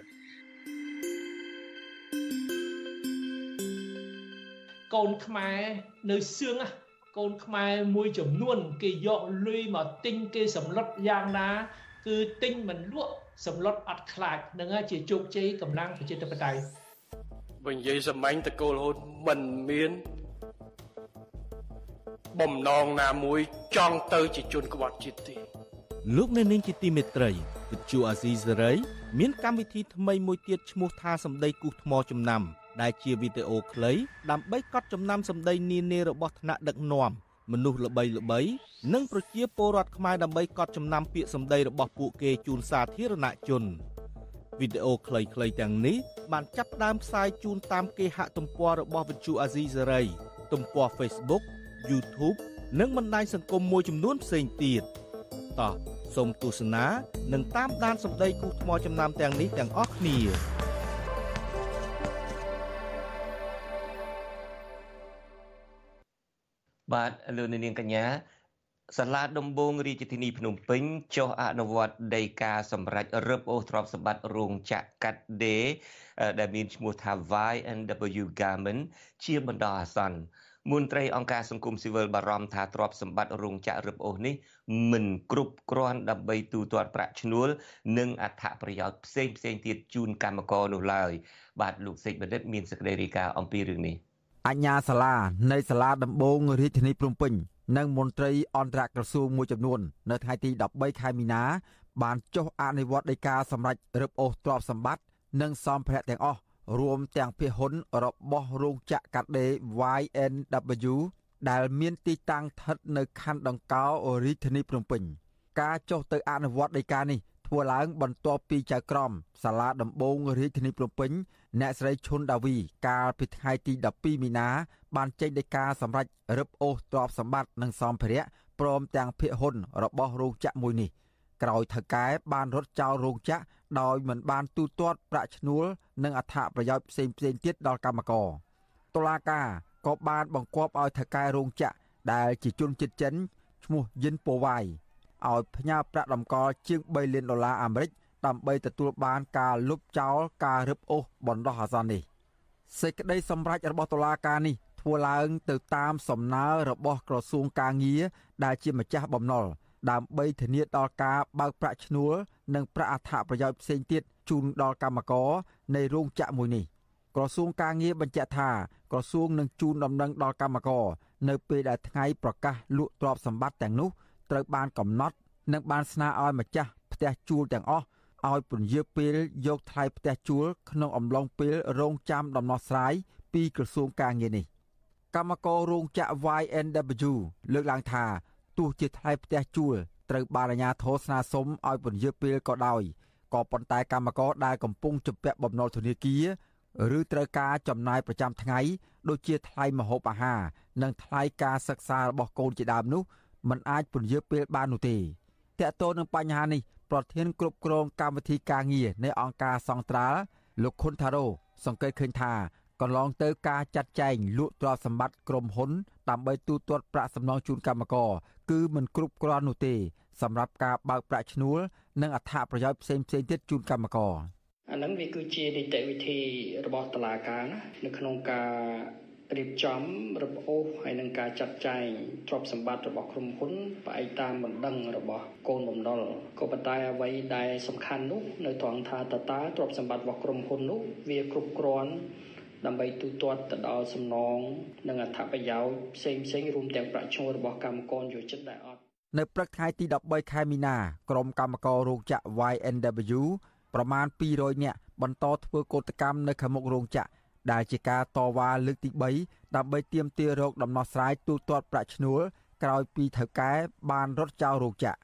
កូនខ្មែរនៅសឿងកូនខ្មែរមួយចំនួនគេយកលុយមកទិញគេសម្លុតយ៉ាងណាគឺទិញមិនលក់សម្លុតអត់ខ្លាចនឹងជាជោគជ័យកម្លាំងប្រជាធិបតេយ្យ
បើនិយាយសម្ាញ់តកូលរហូតមិនមានបំណងណាមួយចង់ទៅជាជនក្បត់ជាតិទេ
លោកអ្នកនាងជាទីមេត្រីវិទ្យុអាស៊ីសេរីមានកម្មវិធីថ្មីមួយទៀតឈ្មោះថាសម្ដីគូសថ្មចំណាំដែលជាវីដេអូខ្លីដើម្បីកត់ចំណាំសម្ដីនានារបស់ថ្នាក់ដឹកនាំមនុស្សល្បីៗនិងប្រជាពលរដ្ឋខ្មែរដើម្បីកត់ចំណាំពាក្យសម្ដីរបស់ពួកគេជូនសាធារណជនវីដេអូខ្លីៗទាំងនេះបានចាប់ផ្ដើមផ្សាយជូនតាមគេហទំព័ររបស់វិទ្យុអាស៊ីសេរីទំព័រ Facebook YouTube និងបណ្ដាញសង្គមមួយចំនួនផ្សេងទៀតតោះសូមទស្សនានិងតាមដានសម្ដីគូសថ្មចំណាំទាំងនេះទាំងអស់គ្នា
បាទលោកនាងកញ្ញាសាលាដំបងរាជធានីភ្នំពេញចុះអនុវត្តដីកាសម្រាប់រឹបអូសទ្រព្យសម្បត្តិរោងចក្រកាត់ដេរដែលមានឈ្មោះថា YNW Garment ជាបណ្ដោះអាសន្នមន្ត្រីអង្គការសង្គមស៊ីវិលបារម្ភថាទ្រព្យសម្បត្តិរោងចក្ររឹបអូសនេះមិនគ្រប់គ្រាន់ដើម្បីទូទាត់ប្រាក់ឈ្នួលនិងអត្ថប្រយោជន៍ផ្សេងទៀតជូនកម្មករនោះឡើយបាទលោកសេកបណ្ឌិតមានសេចក្តីរាយការណ៍អំពីរឿងនេះ
អញ្ញាសាលានៃសាលាដំបងរាជធានីភ្នំពេញនិងមន្ត្រីអន្តរក្រសួងមួយចំនួននៅថ្ងៃទី13ខែមីនាបានចុះអនុវត្តដីកាសម្រាប់រឹបអូសទ្រព្យសម្បត្តិនិងសម្ភារៈទាំងអស់រួមទាំងភាគហ៊ុនរបស់រោងចក្រកាត់ដេរ YNW ដែលមានទីតាំងស្ថិតនៅខណ្ឌដង្កោរាជធានីភ្នំពេញការចុះទៅអនុវត្តដីកានេះធ្វើឡើងបន្ទាប់ពីចៅក្រមសាលាដំបងរាជធានីភ្នំពេញអ្នកស្រីឈុនដាវីកាលពីថ្ងៃទី12មីនាបានចេញដីកាសម្រាប់រឹបអូសទ្រព្យសម្បត្តិនិងសម្ភារៈព្រមទាំងភាគហ៊ុនរបស់រោងចក្រមួយនេះក្រោយថៅកែបានរត់ចោលរោងចក្រដោយមិនបានទូទាត់ប្រាក់ឈ្នួលនិងអត្ថប្រយោជន៍ផ្សេងទៀតដល់កម្មករតុលាការក៏បានបង្គាប់ឲ្យថៅកែរោងចក្រដែលជាជនជាតិចិនឈ្មោះយិនប៉ូវ៉ៃឲ្យផ្ញើប្រាក់តម្កល់ជាង$3 លានអាមេរិកដើម្បីទទួលបានការលុបចោលការរឹបអូសបណ្ដោះអាសន្ននេះសេចក្តីសម្រេចរបស់តុលាការនេះធ្វើឡើងទៅតាមសំណើរបស់ក្រសួងកាងារដែលជាម្ចាស់បំណុលដើម្បីធានាដល់ការបើកប្រាក់ឈ្នួលនិងប្រាក់អត្ថប្រយោជន៍ផ្សេងទៀតជូនដល់កម្មករនៃរោងចក្រមួយនេះក្រសួងកាងារបញ្ជាក់ថាក្រសួងនឹងជូនដំណឹងដល់កម្មករនៅពេលដែលថ្ងៃប្រកាសលក់ទ្រព្យសម្បត្តិទាំងនោះត្រូវបានកំណត់និងបានស្នើឲ្យម្ចាស់ផ្ទះជួលទាំងអស់ឲ្យពន្យាពេលយកថ្លៃផ្ទះជួលក្នុងអំឡុងពេលរងចាំដំណោះស្រាយពីក្រសួងកាងារនេះកម្មកររោងចក្រ YNW លើកឡើងថាទោះជាថ្លៃផ្ទះជួលត្រូវបានអាជ្ញាធរស្នើសុំឲ្យពន្យាពេលក៏ដោយក៏ប៉ុន្តែកម្មករដែលកំពុងជំពាក់បំណុលធនាគារឬត្រូវការចំណាយប្រចាំថ្ងៃដូចជាថ្លៃម្ហូបអាហារនិងថ្លៃការសិក្សារបស់កូនជាដើមនោះមិនអាចពន្យាពេលបាននោះទេតើតើនឹងបញ្ហានេះប្រធានគ្រប់គ្រងកម្មវិធីការងារនៃអង្គការសង្ត្រាល់លោកខុនថារ៉ូសង្កេតឃើញថាកន្លងទៅការចាត់ចែងលក់ទ្រព្យសម្បត្តិក្រុមហ៊ុនដើម្បីទូទាត់ប្រាក់សំណងជូនកម្មករគឺមិនគ្រប់គ្រាន់នោះទេសម្រាប់ការបើកប្រាក់ឈ្នួលនិងអត្ថប្រយោជន៍ផ្សេងទៀតជូនកម្មករ
អាហ្នឹងវាគឺជានីតិវិធីរបស់តុលាការណានៅក្នុងការរៀបចំរឹបអូសហើយនឹងការចាត់ចែងទ្រព្យសម្បត្តិរបស់ក្រុមហ៊ុនផ្អែកតាមបណ្ដឹងរបស់កូនបំណុលក៏ប៉ុន្តែអ្វីដែលសំខាន់នោះនៅត្រង់ថាតើទ្រព្យសម្បត្តិរបស់ក្រុមហ៊ុននោះវាគ្រប់គ្រាន់ដើម្បីទូទាត់ទៅដល់សំណងនិងអត្ថប្រយោជន៍ផ្សេងរួមទាំងប្រាក់ឈ្នួលរបស់កម្មករយោជិតដែរអត់
នៅព្រឹកថ្ងៃទី13ខែមីនាក្រុមកម្មកររោងចក្រ YNW ប្រមាណ200នាក់បន្តធ្វើកោតកម្មនៅខាងមុខរោងចក្រដែលជាការតវ៉ាលើកទី3ដើម្បីទាមទាររកដំណោះស្រាយទូទាត់ប្រាក់ឈ្នួលក្រោយពីថៅកែបានរត់ចោលរោងចក្រ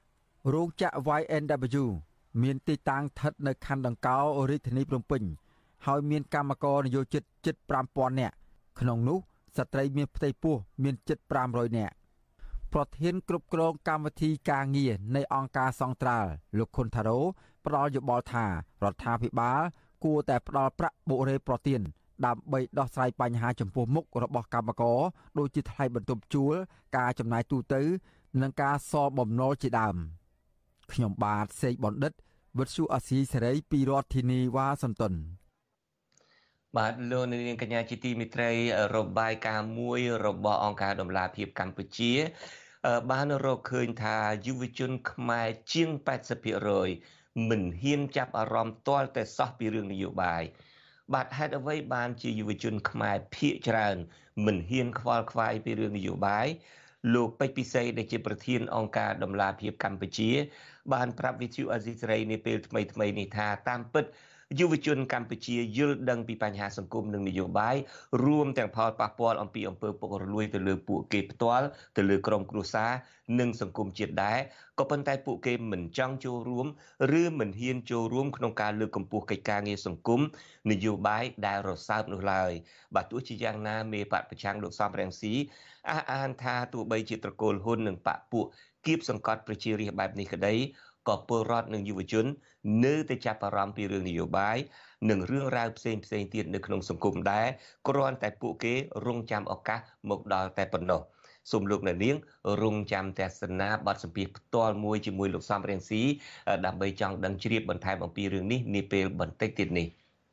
YNW មានទីតាំងស្ថិតនៅខណ្ឌដង្កោរាជធានីភ្នំពេញហើយមានកម្មករនិយោជិតជិត 5000 នាក់ក្នុងនោះស្ត្រីមានផ្ទៃពោះមានជិត500នាក់ប្រធានគ្រប់គ្រងកម្មវិធីការងារនៃអង្គការសង្ត្រាល់លោកខុនថារ៉ូផ្ដល់យោបល់ថារដ្ឋាភិបាលគួរតែផ្ដល់ប្រាក់បុរេប្រទានដើម្បីដោះស្រាយបញ្ហាចំពោះមុខរបស់កម្មករដូចជាថ្លៃបន្ទប់ជួលការចំណាយទូទៅនិងការសងបំណុលជាដើមខ្ញុំបាទសេកបណ្ឌិតវិទ្យុអាស៊ីសេរីពីរដ្ឋធានីវ៉ាស៊ីនតោន
បាទលោកនាងកញ្ញាជាទីមេត្រីរបាយការណ៍មួយរបស់អង្គការដំឡាភិបកម្ពុជាបានរកឃើញថាយុវជនខ្មែរជាង 80% មិនហ៊ានចាប់អារម្មណ៍ទាល់តែសោះពីរឿងនយោបាយបាទហេតុអ្វីបានជាយុវជនខ្មែរភាគច្រើនមិនហ៊ានខ្វល់ខ្វាយពីរឿងនយោបាយលោកពេជ្រពិសីដែលជាប្រធានអង្គការដំឡាភិបកម្ពុជាបានប្រាប់វិទ្យុអាស៊ីសេរីនាពេលថ្មីៗនេះថាតាមពិតយុវជនកម្ពុជាយល់ដឹងពីបញ្ហាសង្គមនិងនយោបាយរួមទាំងផលប៉ះពាល់អំពីអំពើពុករលួយទៅលើពួកគេផ្ទាល់ទៅលើក្រុមគ្រួសារនិងសង្គមជាតិដែរក៏ប៉ុន្តែពួកគេមិនចង់ចូលរួមឬមិនហ៊ានចូលរួមក្នុងការលើកកម្ពស់កិច្ចការងារសង្គមនយោបាយដែលរសើបនោះឡើយបាទទោះជាយ៉ាងណាមេបកប្រឆាំងលោកសំរងស៊ីអះអាងថាទោះបីជាត្រកូលហ៊ុននិងបកពួកគៀបសង្កត់ប្រជារាស្ត្របែបនេះក្តីក៏ពលរដ្ឋនិងយុវជននៅតែចាប់អារម្មណ៍ពីរឿងនយោបាយនិងរឿងរ៉ាវផ្សេងទៀតនៅក្នុងសង្គមដែរគ្រាន់តែពួកគេរងចាំឱកាសមកដល់តែប៉ុណ្ណោះសូមលោកអ្នកនាងរងចាំទស្សនាបទសម្ភាសន៍ផ្ទាល់មួយជាមួយលោកសំរងស៊ីដើម្បីចង់ដឹងជ្រាបបន្ថែមអំពីរឿងនេះនាពេលបន្តិចទៀតនេះ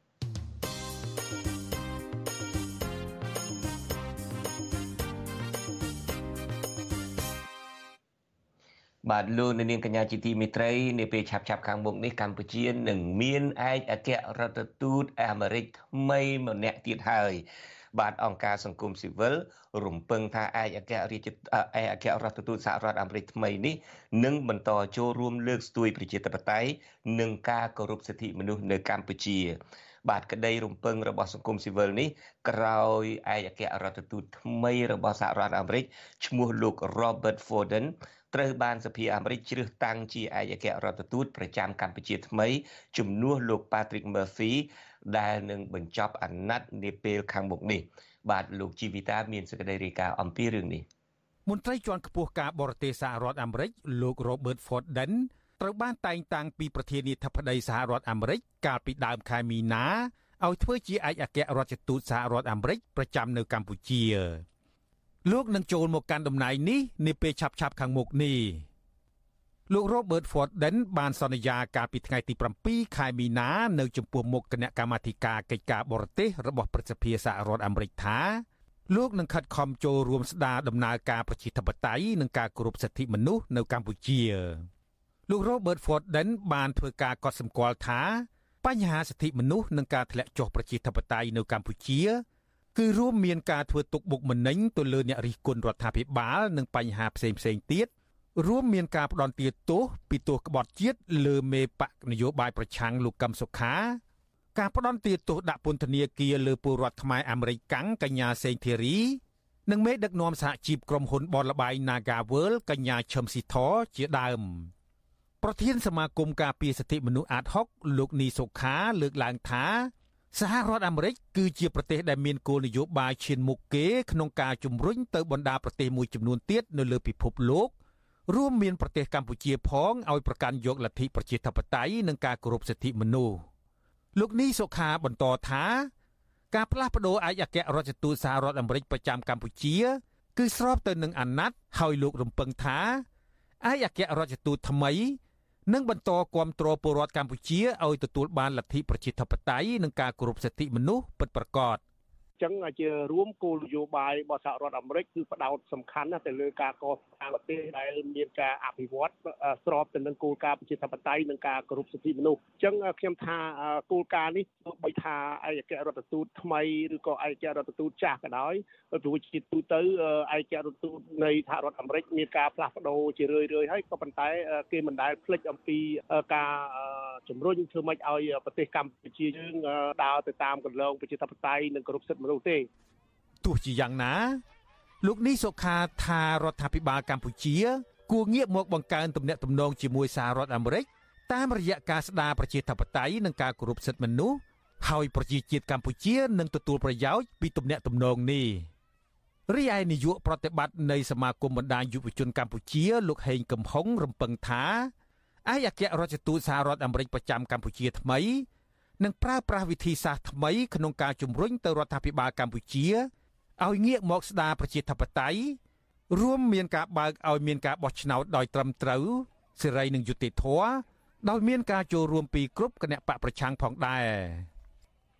បាទលោកនាងកញ្ញាជាទីមេត្រីនាពេលឆាប់ខាងមុខនេះកម្ពុជានឹងមានឯកអគ្គរដ្ឋទូតអាមេរិកថ្មីម្នាក់ទៀតហើយបាទអង្គការសង្គមស៊ីវិលរំពឹងថាឯកអគ្គរដ្ឋទូតសហរដ្ឋអាមេរិកថ្មីនេះនឹងបន្តចូលរួមលើកស្ទួយប្រជាធិបតេយ្យនិងការគោរពសិទ្ធិមនុស្សនៅកម្ពុជាបាទក្តីរំពឹងរបស់សង្គមស៊ីវិលនេះក្រោយឯកអគ្គរដ្ឋទូតថ្មីរបស់សហរដ្ឋអាមេរិកឈ្មោះលោក Robert Fordenត្រូវបានសភាអាមេរិកជ្រើសតាំងជាឯកអគ្គរដ្ឋទូតប្រចាំកម្ពុជាថ្មីជំនួសលោក Patrick Murphy ដែលនឹងបញ្ចប់អាណត្តិនាពេលខាងមុខនេះបាទលោកជីវិតាមានសេចក្តីរាយការណ៍អំពីរឿងនេះ
មន្ត្រីជាន់ខ្ពស់ការបរទេសសហរដ្ឋអាមេរិកលោក Robert Forden ត្រូវបានតែងតាំងពីប្រធានាធិបតីសហរដ្ឋអាមេរិកកាលពីដើមខែមីនាឲ្យធ្វើជាឯកអគ្គរដ្ឋទូតសហរដ្ឋអាមេរិកប្រចាំនៅកម្ពុជាលោកនឹងចូលមកកាន់តំណែងនេះនាពេលឆាប់ខាងមុខនេះលោក Robert Forden បានសន្យាកាលពីថ្ងៃទី7ខែមីនានៅចំពោះមុខគណៈកម្មាធិការកិច្ចការបរទេសរបស់ព្រឹទ្ធសភាសហរដ្ឋអាមេរិកថាលោកនឹងខិតខំចូលរួមស្ដារដំណើរការប្រជាធិបតេយ្យនិងការគោរពសិទ្ធិមនុស្សនៅកម្ពុជាលោក Robert Forden បានធ្វើការកត់សម្គាល់ថាបញ្ហាសិទ្ធិមនុស្សនិងការធ្លាក់ចុះប្រជាធិបតេយ្យនៅកម្ពុជាគឺរួមមានការធ្វើទុកបុកម្នេញទៅលើអ្នករិះគន់រដ្ឋាភិបាលនិងបញ្ហាផ្សេងទៀតរួមមានការផ្ដន់ទាទោសពីទោសក្បត់ជាតិលើមេបកនយោបាយប្រឆាំងលោកកឹមសុខាការផ្ដន់ទាទោសដាក់ពន្ធនាគារលើពលរដ្ឋខ្មែរអាមេរិកកាំងកញ្ញាសេងធីរីនិងមេដឹកនាំសហជីពក្រុមហ៊ុនបនលបាយ Naga World កញ្ញាឈឹមស៊ីធជាដើមប្រធានសមាគមការពារសិទ្ធិមនុស្សអាត6លោកនីសុខាលើកឡើងថាសហរដ្ឋអាមេរិកគឺជាប្រទេសដែលមានគោលនយោបាយឈានមុខគេក្នុងការជំរុញទៅបណ្ដាប្រទេសមួយចំនួនទៀតនៅលើពិភពលោករួមមានប្រទេសកម្ពុជាផងឲ្យប្រកាន់យកលទ្ធិប្រជាធិបតេយ្យនិងការគោរពសិទ្ធិមនុស្សលោកនីសុខាបន្តថាការផ្លាស់ប្តូរឯកអគ្គរដ្ឋទូតសហរដ្ឋអាមេរិកប្រចាំកម្ពុជាគឺស្របទៅនឹងអាណត្តិហើយលោករំពឹងថាឯកអគ្គរដ្ឋទូតថ្មីនឹងបន្តគាំទ្រពលរដ្ឋកម្ពុជាឲ្យទទួលបានលទ្ធិប្រជាធិបតេយ្យនិងការគោរពសិទ្ធិមនុស្សពិតប្រាកដ
ចឹងជារួមគោលនយោបាយរបស់សហរដ្ឋអាមេរិកគឺផ្ដោតសំខាន់ណាស់ទៅលើការកសាងប្រទេសដែលមានការអភិវឌ្ឍស្របទៅនឹងគោលការណ៍ប្រជាធិបតេយ្យនិងការគោរពសិទ្ធិមនុស្សចឹងខ្ញុំថាគោលការណ៍នេះទោះបីថាឯកអគ្គរដ្ឋទូតថ្មីឬក៏ឯកអគ្គរដ្ឋទូតចាស់ក៏ដោយព្រោះជាទូទៅឯកអគ្គរដ្ឋទូតនៃសហរដ្ឋអាមេរិកមានការផ្លាស់ប្ដូរជារឿយៗហើយក៏ប៉ុន្តែគេមិនដែលភ្លេចអំពីការជំរុញធ្វើម៉េចឲ្យប្រទេសកម្ពុជាយើងដើរទៅតាមគន្លងប្រជាធិបតេយ្យនិងគោរពសិទ្ធិមនុស្សទេ
ទោះជាយ៉ាងណាលោកនេះសុខាថារដ្ឋាភិបាលកម្ពុជាគួរងាកមកបង្កើនទំនាក់ទំនងជាមួយសហរដ្ឋអាមេរិកតាមរយៈការស្ដារប្រជាធិបតេយ្យនិងការគោរពសិទ្ធិមនុស្សហើយប្រជាជាតិកម្ពុជានឹងទទួលប្រយោជន៍ពីទំនាក់ទំនងនេះរីឯនាយកប្រតិបត្តិនៃសមាគមបណ្ដាញយុវជនកម្ពុជាលោកហេងកំហុងរំពឹងថាឯកអគ្គរដ្ឋទូតសហរដ្ឋអាមេរិកប្រចាំកម្ពុជាថ្មីនឹងប្រើប្រាស់វិធីសាស្ត្រថ្មីក្នុងការជំរុញទៅរដ្ឋាភិបាលកម្ពុជាឲ្យងាកមកស្ដារប្រជាធិបតេយ្យរួមមានការបើកឲ្យមានការបោះឆ្នោតដោយត្រឹមត្រូវសេរីនិងយុត្តិធម៌ដោយមានការចូលរួមពីគ្រប់គណៈបកប្រឆាំងផងដែរ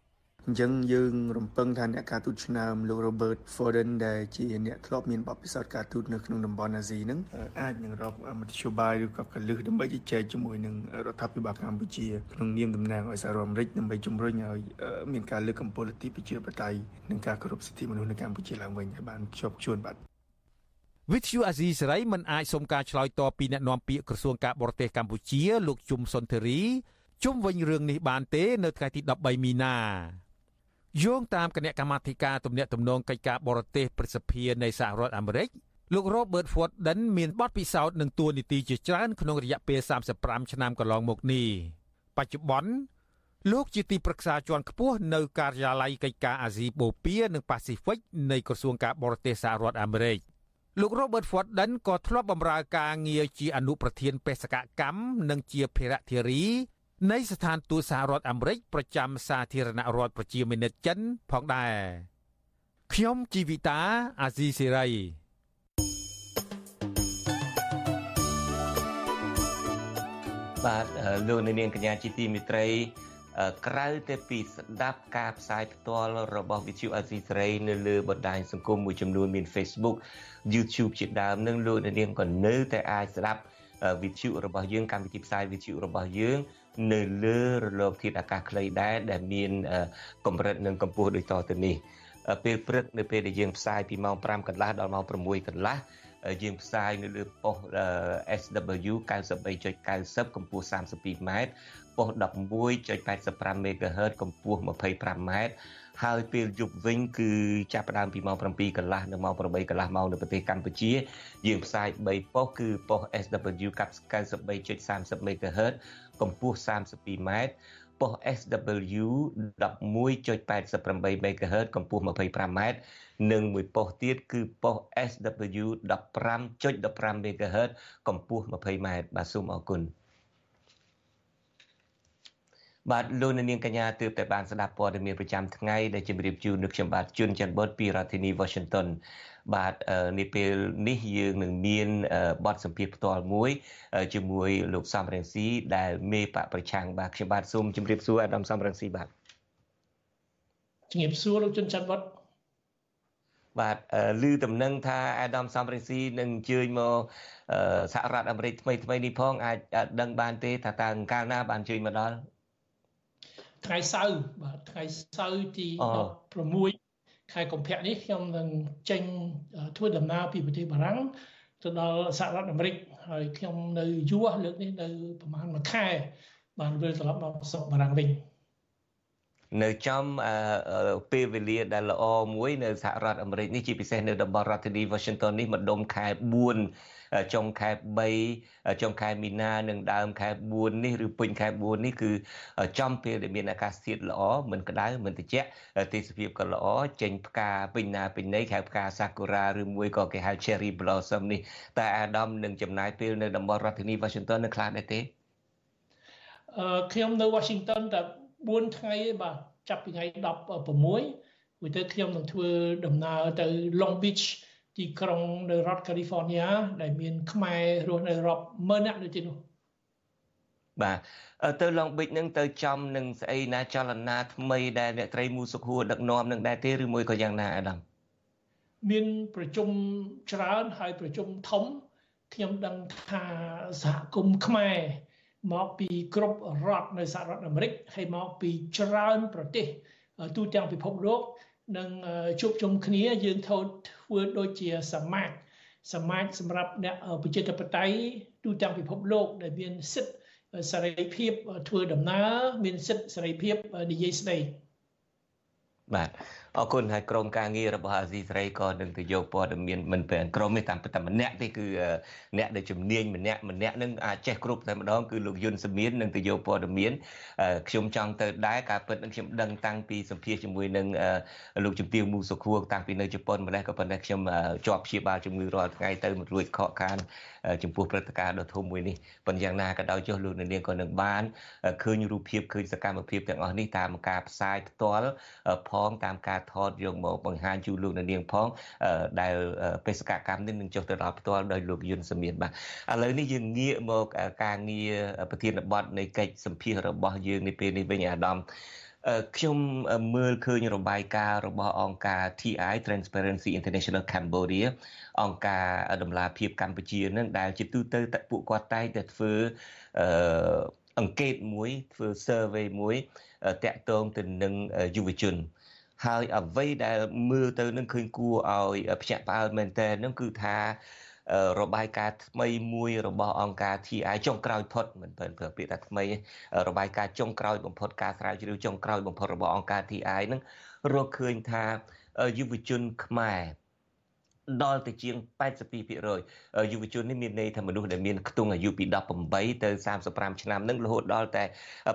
អញ្ចឹងយើងរំពឹងថាអ្នកការទូតឆ្នើមលោក Robert Forden ដែលជាអ្នកធ្លាប់មានបទពិសោធន៍ការទូតនៅក្នុងតំបន់អាស៊ីហ្នឹងអាចនឹងរកមធ្យោបាយឬក៏កលឹះដើម្បីជជែកជាមួយនឹងរដ្ឋាភិបាលកម្ពុជាក្នុងនាមតំណាងឲ្យសហរដ្ឋអាមេរិកដើម្បីជំរុញឲ្យមានការលើកកម្ពស់លទ្ធិប្រជាធិបតេយ្យនិងការគោរពសិទ្ធិមនុស្សនៅកម្ពុជាឡើងវិញឲ្យបានខ្ជាប់ខ្ជួនបាទ
វិទ្យុអាស៊ីសេរីមិនអាចសុំការឆ្លើយតបពីអ្នកនាំពាក្យក្រសួងការបរទេសកម្ពុជាលោកជុំសុនធារីជុំវិញរឿងនេះបានទេនៅថ្ងៃទី13មីនាយោងតាមគណៈកម្មាធិការទំនាក់ទំនងកិច្ចការបរទេសប្រសិទ្ធភាពនៃសហរដ្ឋអាមេរិកលោក Robert Forden មានបទពិសោធន៍នឹងតួនាទីជាច្រើនក្នុងរយៈពេល35ឆ្នាំកន្លងមកនេះបច្ចុប្បន្នលោកជាទីប្រឹក្សាជាន់ខ្ពស់នៅការិយាល័យកិច្ចការអាស៊ីបូព៌ានិងប៉ាស៊ីហ្វិកនៃក្រសួងការបរទេសសហរដ្ឋអាមេរិកលោក Robert Forden ក៏ធ្លាប់បម្រើការងារជាអនុប្រធានបេសកកម្មនិងជាភារៈធារីនៃស្ថានទូតសហរដ្ឋអាមេរិកប្រចាំសាធារណរដ្ឋប្រជាមានិតចិនផងដែរខ្ញុំជីវិតាអាស៊ីសេរី
បាទលោកនាងកញ្ញាជាទីមេត្រីក្រៅតែពីស្ដាប់ការផ្សាយផ្ទាល់របស់វិទ្យុអាស៊ីសេរីនៅលើបណ្ដាញសង្គមមួយចំនួនមាន Facebook YouTube ជាដើមនឹងលោកនាងក៏នៅតែអាចស្ដាប់វិទ្យុរបស់យើងកម្មវិធីផ្សាយវិទ្យុរបស់យើងនៅលើរលកធាតុអាកាសខ្លីដែរដែលមានកម្រិតនិងកម្ពស់ដូចតទៅនេះពេលព្រឹកនៅពេលដែលយើងផ្សាយពីម៉ោង 5 កន្លះដល់ម៉ោង 6 កន្លះយើងផ្សាយនៅលើប៉ុស SW 93.90 កម្ពស់ 32m ប៉ុស 11.85 MHz កម្ពស់ 25m ហើយពេលយប់វិញគឺចាប់ផ្ដើមពីម៉ោង 7 កន្លះដល់ម៉ោង 8 កន្លះម៉ោងនៅប្រទេសកម្ពុជាយើងផ្សាយ3ប៉ុសគឺប៉ុស SW 93.30 MHz កម្ពស់ 32m ប៉ុស SW 11.88 MHz កម្ពស់ 25m និងមួយប៉ុសទៀតគឺប៉ុស SW 15.15 MHz កម្ពស់ 20m បាទសូមអរគុណបាទលោកនាងកញ្ញាទើបតែបានស្ដាប់ព័ត៌មានប្រចាំថ្ងៃដែលជម្រាបជូននៅខ្ញុំបាទជួនច័ន្ទបុតពីរដ្ឋធានី Washington បាទនាពេលនេះយើងនឹងមានបទសម្ភាសន៍ផ្ទាល់មួយជាមួយលោកសំរងស៊ីដែលមេបកប្រឆាំងបាទខ្ញុំបាទសូមជម្រាបសួរអាដាមសំរងស៊ីបាទ
ជំរាបសួរលោកជួនច័ន្ទបុត
បាទឮដំណឹងថាអាដាមសំរងស៊ីនឹងអញ្ជើញមកសហរដ្ឋអាមេរិកថ្មីនេះផងអាចដឹងបានទេថាតើកាលណាបានអញ្ជើញមកដល់
ថ្ងៃសៅរ៍បាទថ្ងៃសៅរ៍ទី16ខែកុម្ភៈនេះខ្ញុំនឹងចេញធ្វើដំណើរពីប្រទេសបារាំងទៅដល់សហរដ្ឋអាមេរិកហើយខ្ញុំនៅយួរលើកនេះនៅប្រហែល1ខែបានវិលត្រឡប់មកស្រុកបារាំងវិញ
នៅចំពេលវេលាដែលល្អមួយនៅសហរដ្ឋអាមេរិកនេះជាពិសេសនៅតំបន់រដ្ឋធានី Washington នេះម្ដុំខែ4ចុងខែ3ចុងខែមីនានិងដើមខែ4នេះឬពេញខែ4នេះគឺចំពេលដែលមានអាកាសធាតុល្អមិនក្តៅមិនត្រជាក់ទេសភាពក៏ល្អចេញផ្កាពេញណាពេញណីហៅផ្កា Sakura ឬមួយក៏គេហៅ Cherry Blossom នេះតែអាដាមនឹងចំណាយពេលនៅតំបន់រដ្ឋធានី Washington នៅខ្លះដែរទេ
ខ្ញុំនៅ Washington តែ4ថ្ងៃទេបាទចាប់ពីថ្ងៃ16មួយទៅខ្ញុំនឹងធ្វើដំណើរទៅ Long Beach ទីក្រុងនៅរដ្ឋ California ដែលមានខ្មែររស់នៅរាប់ម៉ឺននាក់នៅទីនោះ
បាទទៅ Long Beach នឹងទៅចំនឹងស្អីណាចលនាថ្មីដែលអ្នកត្រីមូសុខួរដឹកនាំនឹងដែរទេឬមួយក៏យ៉ាងណាអាដាម
មានប្រជុំច្រើនហើយប្រជុំធំខ្ញុំដឹងថាសហគមន៍ខ្មែរមកពីគ្រប់រដ្ឋនៅសហរដ្ឋអាមេរិកហើយមកពីច្រើនប្រទេសទូទាំងពិភពលោកនឹងជួបជុំគ្នាយើងធ្វើដូចជាសមាជសម្រាប់អ្នកប្រជាធិបតេយ្យទូទាំងពិភពលោកដែលមានសិទ្ធិសេរីភាពធ្វើដំណើរមានសិទ្ធិសេរីភាពនិយាយស្ដី
បាទអរគុណហើយក្រុមការងាររបស់អាស៊ីសេរីក៏នឹងទៅយកព័ត៌មានមិនមែនក្រុមទេតាមពិតតែម្នាក់ទេគឺអ្នកដែលជំនាញម្នាក់នឹងអាចចេះគ្រប់តែម្ដងគឺលោកយុនសមៀននឹងទៅយកព័ត៌មានខ្ញុំចង់ទៅដែរការពិតនឹងខ្ញុំដឹងតាំងពីសម្ភាសជាមួយនឹងលោកជំទាវមូសុខួរតាំងពីនៅជប៉ុនម្លេះក៏ប៉ុន្តែខ្ញុំជាប់ព្យាបាលជំងឺរាល់ថ្ងៃទៅមិនរួចខកខានចំពោះព្រឹត្តិការណ៍ដ៏ធំមួយនេះប៉ុន្តែយ៉ាងណាក៏ដោយចុះលោកនាងក៏នឹងបានឃើញរូបភាពឃើញសកម្មភាពទាំងអស់នេះតាមការផ្សាយផ្ទាល់ផងតាមការថតយកមកបង្ហាញជូនលោកនាងផងដែលបេសកកម្មនេះនឹងចុះទៅដល់ផ្ទាល់ដោយលោកយុនសមៀនបាទឥឡូវនេះយើងងាកមកការងារប្រធានបទនៃកិច្ចសម្ភាសរបស់យើងនាពេលនេះវិញអាដាមខ្ញុំមើលឃើញរបាយការណ៍របស់អង្គការ TI Transparency International Cambodia អង្គការដំឡាភិបកម្ពុជានឹងដែលជាទូទៅពួកគាត់តែងតែធ្វើអង្កេតមួយធ្វើ survey មួយតាក់ទងទៅនឹងយុវជនហើយអ្វីដែលមើលទៅនឹងឃើញគួរឲ្យភ្ញាក់ផ្អើលមែនទែននោះគឺថារបាយការណ៍ថ្មីមួយរបស់អង្គការ TI ចុងក្រោយផុតមិនប្រើពាក្យថាថ្មីរបាយការណ៍ចុងក្រោយបំផុតការស្រាវជ្រាវចុងក្រោយបំផុតរបស់អង្គការ TI នឹងរកឃើញថាយុវជនខ្មែរដល់ទៅជាង 82% យុវជននេះមានន័យថាមនុស្សដែលមានខ្ទង់អាយុពី18ទៅ35ឆ្នាំនឹងរហូតដល់តែ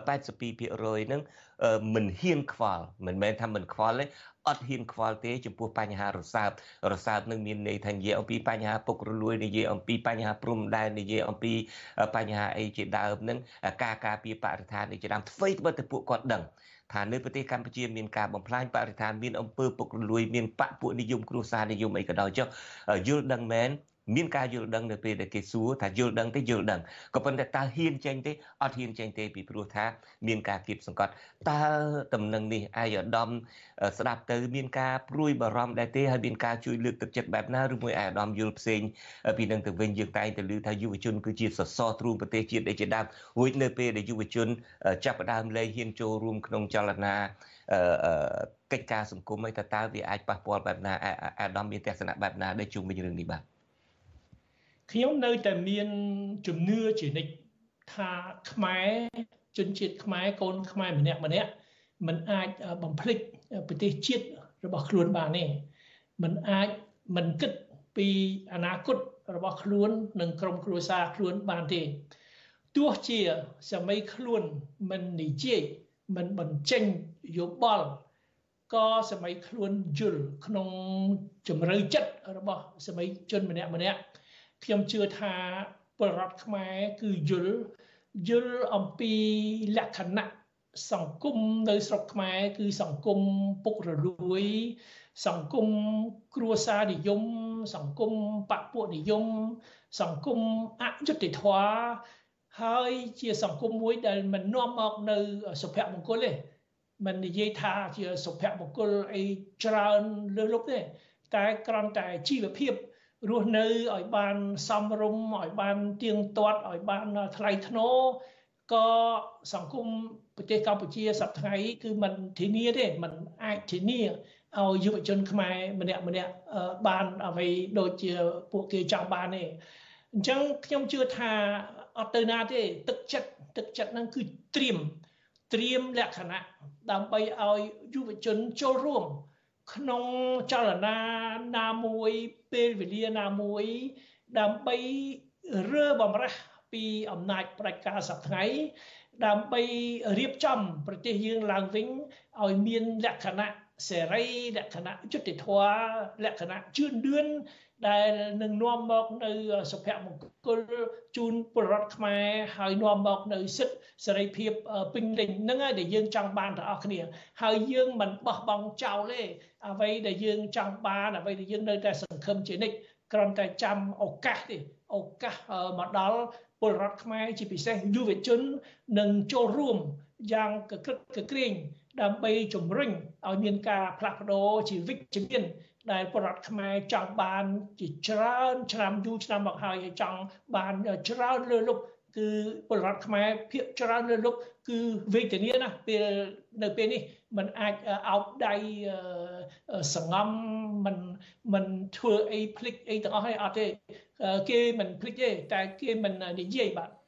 82% នឹងមិនហ៊ានខ្វល់មិនមែនថាមិនខ្វល់ទេអត់ហ៊ានខ្វល់ទេចំពោះបញ្ហារសើបនឹងមានន័យថានិយាយអំពីបញ្ហាពុករលួយនិយាយអំពីបញ្ហាព្រំដែននិយាយអំពីបញ្ហាអីជាដើមនឹងការការពារបរិស្ថាននេះជាដើមអ្វីត្បិតតែពួកគាត់ដឹងថានៅប្រទេសកម្ពុជាមានការបំផ្លាញបរិស្ថានមានអំពើពុករលួយមានបកពួកនិយមគ្រួសារនិយមអីក៏ដោយចុះយល់ដឹងមែនមានការយល់ដឹងនៅពេលដែលគេសួរថាយល់ដឹងទេយល់ដឹងក៏ប៉ុន្តែតើហ៊ានចេញទេអត់ហ៊ានចេញទេពីព្រោះថាមានការគៀបសង្កត់តើតំណែងនេះអាយដាមស្ដាប់ទៅមានការព្រួយបារម្ភដែរទេហើយមានការជួយលើកទឹកចិត្តបែបណាឬមួយអាយដាមយល់ផ្សេងពីនឹងទៅវិញយើងតែងតែឮថាយុវជនគឺជាសសរទ្រូងប្រទេសជាតិដែលជាដើមរួចនៅពេលដែលយុវជនចាប់ផ្ដើមលែងហ៊ានចូលរួមក្នុងចលនាកិច្ចការសង្គមហើយតើវាអាចប៉ះពាល់បែបណាអាយដាមមានទស្សនៈបែបណាដែលជុំវិញរឿងនេះបាទ
ខ្ញុំនៅតែមានជំនឿជានិច្ចថាខ្មែរជនជាតិខ្មែរកូនខ្មែរម្នាក់មិនអាចបំភ្លេចប្រទេសជាតិរបស់ខ្លួនបានទេមិនគិតពីអនាគតរបស់ខ្លួននិងក្រុមគ្រួសារខ្លួនបានទេទោះជាសម័យខ្លួនមិននិយាយមិនបញ្ចេញយោបល់ក៏សម័យខ្លួនយល់ក្នុងជំរឿចិត្តរបស់សម័យជនម្នាក់ខ្ញុំជឿថាពលរដ្ឋខ្មែរគឺយល់អំពីលក្ខណៈសង្គមនៅស្រុកខ្មែរគឺសង្គមពុករលួយសង្គមគ្រួសារនិយមសង្គមបកពួកនិយមសង្គមអយុត្តិធម៌ហើយជាសង្គមមួយដែលមិននាំមកនៅសុភមង្គលទេមិននិយាយថាជាសុភមង្គលអីច្រើនលើសលប់ទេតែគ្រាន់តែជីវភាពរស់នៅឲ្យបានសមរម្យឲ្យបានទៀងទាត់ឲ្យបានថ្លៃថ្នូរក៏សង្គមប្រទេសកម្ពុជាសប្តាហ៍ថ្ងៃគឺมันធានាទេมันអាចធានាឲ្យយុវជនខ្មែរម្នាក់បានអ្វីដូចជាពួកគេចង់បានទេអញ្ចឹងខ្ញុំជឿថាអត់ទៅណាទេទឹកចិត្តហ្នឹងគឺត្រៀមលក្ខណៈដើម្បីឲ្យយុវជនចូលរួមក្នុងចលនាណាមួយពេលវេលាណាមួយដើម្បីរើបំរាស់ពីអំណាចផ្ដាច់ការសប្តាហ៍ថ្ងៃដើម្បីរៀបចំប្រទេសយើងឡើងវិញឲ្យមានលក្ខណៈសេរីលក្ខណៈយុត្តិធម៌លក្ខណៈជឿនលឿនដែលនឹងនាំមកនៅសុភមង្គលជូនពលរដ្ឋខ្មែរហើយនាំមកនៅសិទ្ធិសេរីភាពពេញលេញហ្នឹងហើយដែលយើងចង់បានទាំងអស់គ្នាហើយយើងមិនបោះបង់ចោលទេអ្វីដែលយើងចង់បានអ្វីដែលយើងនៅតែសង្ឃឹមជានិច្ចគ្រាន់តែចាំឱកាសទេឱកាសមកដល់ពលរដ្ឋខ្មែរជាពិសេសយុវជននឹងចូលរួមយ៉ាងកក្រឹកកក្រែងដើម្បីជំរុញឲ្យមានការផ្លាស់ប្ដូរជាវិជ្ជមានដែលពលរដ្ឋខ្មែរចង់បានជាច្រើនឆ្នាំយូរឆ្នាំមកហើយចង់បានច្រើនលើលុបគឺពលរដ្ឋខ្មែរភាគច្រើនលើលុបគឺវេទនាណាពេលនៅពេលនេះมันអាចអោបដៃសង្ងំมันធ្វើអីភ្លេចអីទាំងអស់ហើយអត់ទេគេមិនភ្លេចទេតែគេមិននិយាយបាទ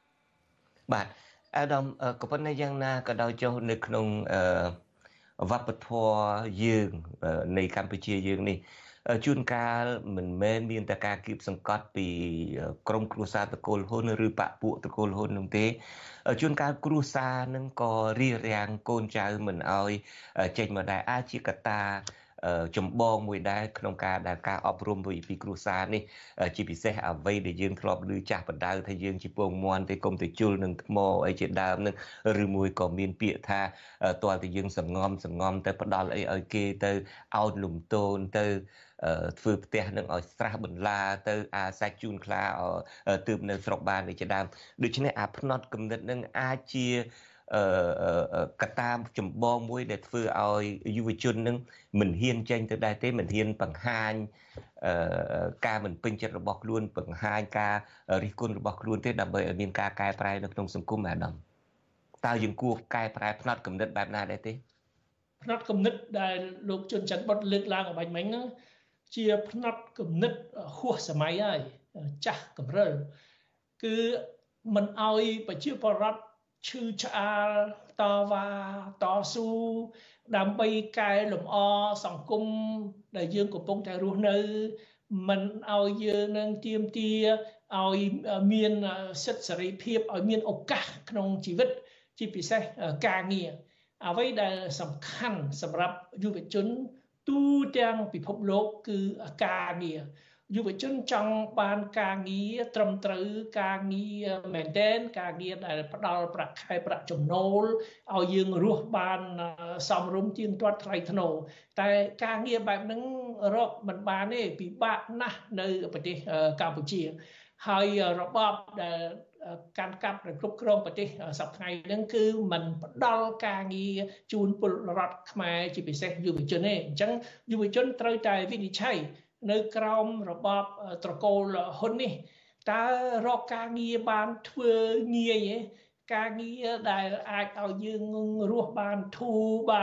អាដាមក៏ប៉ុន្តែយ៉ាងណាក៏ដោយចុះនៅក្នុងវប្បធម៌យើងនៃកម្ពុជាយើងនេះជួនកាលមិនមែនមានតែការគៀបសង្កត់ពីក្រុមគ្រួសារតកូលហ៊ុនឬបកពួកតកូលហ៊ុននោះទេជួនកាលគ្រួសារនឹងក៏រារាំងកូនចៅមិនអោយចេញមកដែរអាចជាកត្តាចម្បងមួយដែរក្នុងការអប់រំពីគ្រួសារនេះជាពិសេសអ្វីដែលយើងធ្លាប់ឮចាស់បណ្ដៅថាយើងជាពងមាន់ទេកុំទៅជុលនឹងថ្មអីជាដើមនឹងឬមួយក៏មានពាក្យថាទាល់តែយើងសងំទៅផ្ដាល់អីឲ្យគេទៅអោនលំទោនទៅធ្វើផ្ទះនឹងឲ្យស្រះបន្លាទៅអាសាច់ជូនខ្លាទើបនៅស្រុកបាននេះជាដើមដូច្នេះអាផ្នត់គំនិតនឹងអាចជាកត្តាចម្បងមួយដែលធ្វើឲ្យយុវជននឹងមិនហ៊ានចេញទៅដែរទេមិនហ៊ានបង្ហាញការមិនពេញចិត្តរបស់ខ្លួនបង្ហាញការរិះគន់របស់ខ្លួនទេដើម្បីឲ្យមានការកែប្រែនៅក្នុងសង្គមអាដាមតើយើងគួរកែប្រែផ្នត់គំនិតបែបណាដែរទេ
ផ្នត់គំនិតដែលលោកជុនច័ន្ទបុតលើកឡើងអំបញ្ញមិញហ្នឹងជាផ្នត់គំនិតហួសសម័យហើយចាស់កម្រិលគឺមិនឲ្យប្រជាពលរដ្ឋឈឺឆ្អាលតវ៉ាតស៊ូដើម្បីកែលម្អសង្គមដែលយើងកំពុងតែរស់នៅមិនឲ្យយើងនឹងទាមទារឲ្យមានសិទ្ធិសេរីភាពឲ្យមានឱកាសក្នុងជីវិតជាពិសេសការងារអ្វីដែលសំខាន់សម្រាប់យុវជនទូទាំងពិភពលោកគឺការងារយុវជនចង់បានការងារត្រឹមត្រូវការងារមែនទែនការងារដែលផ្ដល់ប្រាក់ខែប្រាក់ចំណូលឲ្យយើងរស់បានសមរម្យទៀងទាត់ថ្លៃថ្នូរតែការងារបែបហ្នឹងរកមិនបានទេពិបាកណាស់នៅប្រទេសកម្ពុជាហើយរបបដែលកាន់កាប់គ្រប់គ្រងប្រទេសសប្តាហ៍ហ្នឹងគឺมันផ្ដល់ការងារជូនពលរដ្ឋខ្មែរជាពិសេសយុវជនទេអញ្ចឹងយុវជនត្រូវតែវិនិច្ឆ័យនៅក្រោមរបបត្រកូលហ៊ុននេះតើរកការងារបានធ្វើងាយទេការងារដែលអាចឲ្យយើងរស់បានធូរ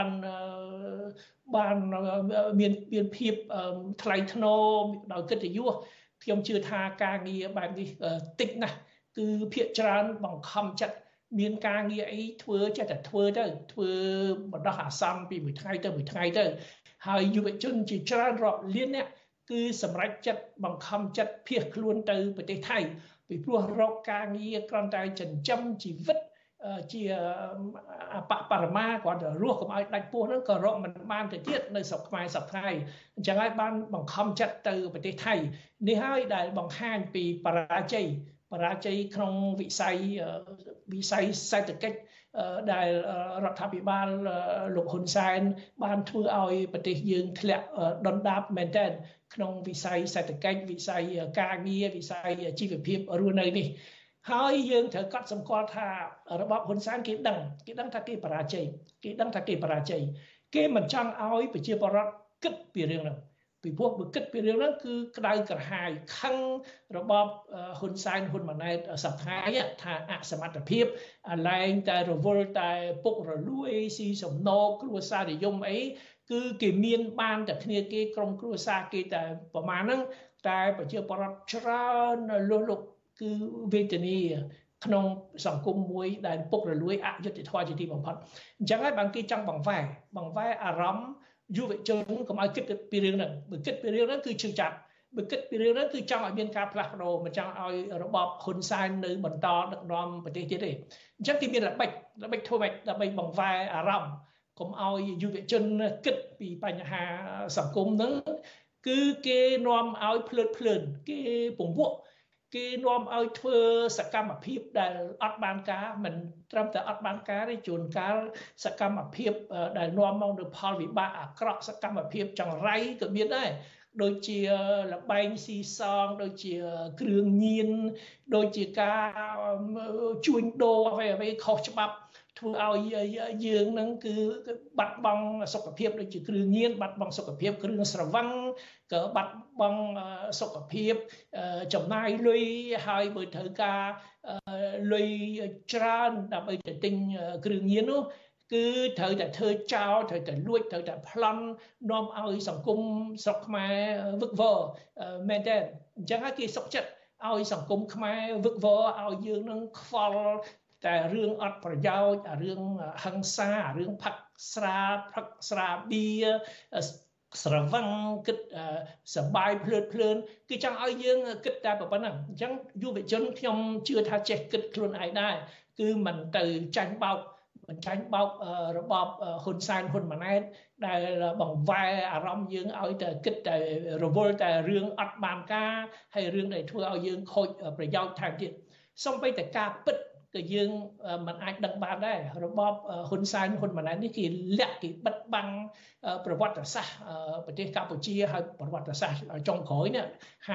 បានមានភាពថ្លៃថ្នូរដោយកិត្តិយសខ្ញុំជឿថាការងារបែបនេះតិចណាស់គឺភាគច្រើនបង្ខំចិត្តមានការងារអីធ្វើចេះតែធ្វើទៅធ្វើបណ្ដោះអាសន្នពីមួយថ្ងៃទៅមួយថ្ងៃទៅហើយយុវជនជាច្រើនរាប់លានអ្នកគឺសម្រេចចិត្តបង្ខំចិត្តភៀសខ្លួនទៅប្រទេសថៃពីព្រោះរកការងារគ្រាន់តែចិញ្ចឹមជីវិតជាអបបរមាគាត់រស់កុំឲ្យដាច់ពោះហ្នឹងក៏រកមិនបានទៅទៀតនៅស្រុកខ្មែរសប្តាហ៍អញ្ចឹងហើយបានបង្ខំចិត្តទៅប្រទេសថៃនេះហើយដែលបង្ហាញពីបរាជ័យក្នុងវិស័យសេដ្ឋកិច្ចដែលរដ្ឋាភិបាលលោកហ៊ុនសែនបានធ្វើឲ្យប្រទេសយើងធ្លាក់ដុនដាបមែនទែនក្នុងវិស័យសេដ្ឋកិច្ចវិស័យការងារវិស័យជីវភាពរស់នៅនេះហើយយើងត្រូវកត់សម្គាល់ថារបបហ៊ុនសែនគេដឹងថាគេបរាជ័យគេមិនចង់ឲ្យប្រជាពលរដ្ឋគិតពីរឿងហ្នឹងពីព្រោះបើគិតពីរឿងហ្នឹងគឺក្តៅក្រហាយខឹងរបបហ៊ុនសែនហ៊ុនម៉ាណែតសប្តាហ៍ថាអសមត្ថភាពលែងតែរវល់តែពុករលួយស៊ីសំណូកគ្រួសារនិយមអីគឺគេមានបានតែគ្នាគេក្រុមគ្រួសារគេតែប្រហែលហ្នឹងតែប្រជាពលរដ្ឋច្រើនលុះលុកគឺវេទនាក្នុងសង្គមមួយដែលពុករលួយអយុត្តិធម៌ជាទីបំផុតអញ្ចឹងហើយបានគេចង់បង្វែរអារម្មណ៍យុវជនកុំឲ្យគិតពីរឿងហ្នឹងបើគិតពីរឿងហ្នឹងគឺឈឺចាប់បើគិតពីរឿងហ្នឹងគឺចង់ឲ្យមានការផ្លាស់ប្ដូរមិនចង់ឲ្យរបបហ៊ុនសែននៅបន្តដឹកនាំប្រទេសទៀតទេអញ្ចឹងគេមានល្បិចធ្វើម៉េចដើម្បីបង្វែរអារម្មណ៍កុំឲ្យយុវជនគិតពីបញ្ហាសង្គមហ្នឹងគឺគេនាំឲ្យភ្លើនគេពង្វក់គេនាំឲ្យធ្វើសកម្មភាពដែលអត់បានការមិនត្រឹមតែអត់បានការទេជួនកាលសកម្មភាពដែលនាំមកនូវផលវិបាកអាក្រក់សកម្មភាពចង្រៃក៏មានដែរដូចជាលបែងស៊ីសងដូចជាគ្រឿងញៀនដូចជាការជួញដូរអ្វីខុសច្បាប់ធ្វើឲ្យយើងនឹងគឺបាត់បង់សុខភាពដូចជាគ្រឿងញៀនបាត់បង់សុខភាពគ្រឿងស្រវឹងក៏បាត់បង់សុខភាពចំណាយលុយហើយបើត្រូវការលុយច្រើនដើម្បីទៅទិញគ្រឿងញៀននោះគឺត្រូវតែធ្វើចោលត្រូវតែលួចត្រូវតែប្លន់នាំឲ្យសង្គមស្រុកខ្មែរវឹកវរមែនទេអញ្ចឹងហើយគេសុខចិត្តឲ្យសង្គមខ្មែរវឹកវរឲ្យយើងនឹងខ្វល់តែរឿងអត់ប្រយោជន៍រឿងហិង្សារឿងផឹកស្រាបៀស្រវឹងគិតសបាយភ្លើនគឺចង់ឲ្យយើងគិតតែប៉ុណ្ណឹងអញ្ចឹងយុវជនខ្ញុំជឿថាចេះគិតខ្លួនឯងដែរគឺមិនទៅចាញ់បោករបបហ៊ុនសែនហ៊ុនម៉ាណែតដែលបង្វែរអារម្មណ៍យើងឲ្យតែគិតតែរវល់តែរឿងអត់បានការហើយរឿងដែលធ្វើឲ្យយើងខូចប្រយោជន៍ថែមទៀតសូម្បីតែការពិតក៏យើងមិនអាចដឹងបានដែររបបហ៊ុនសែនហ៊ុនម៉ាណែតនេះគេលាក់គេបិទបាំងប្រវត្តិសាស្ត្រប្រទេសកម្ពុជាហើយប្រវត្តិសាស្ត្រចុងក្រោយនេះ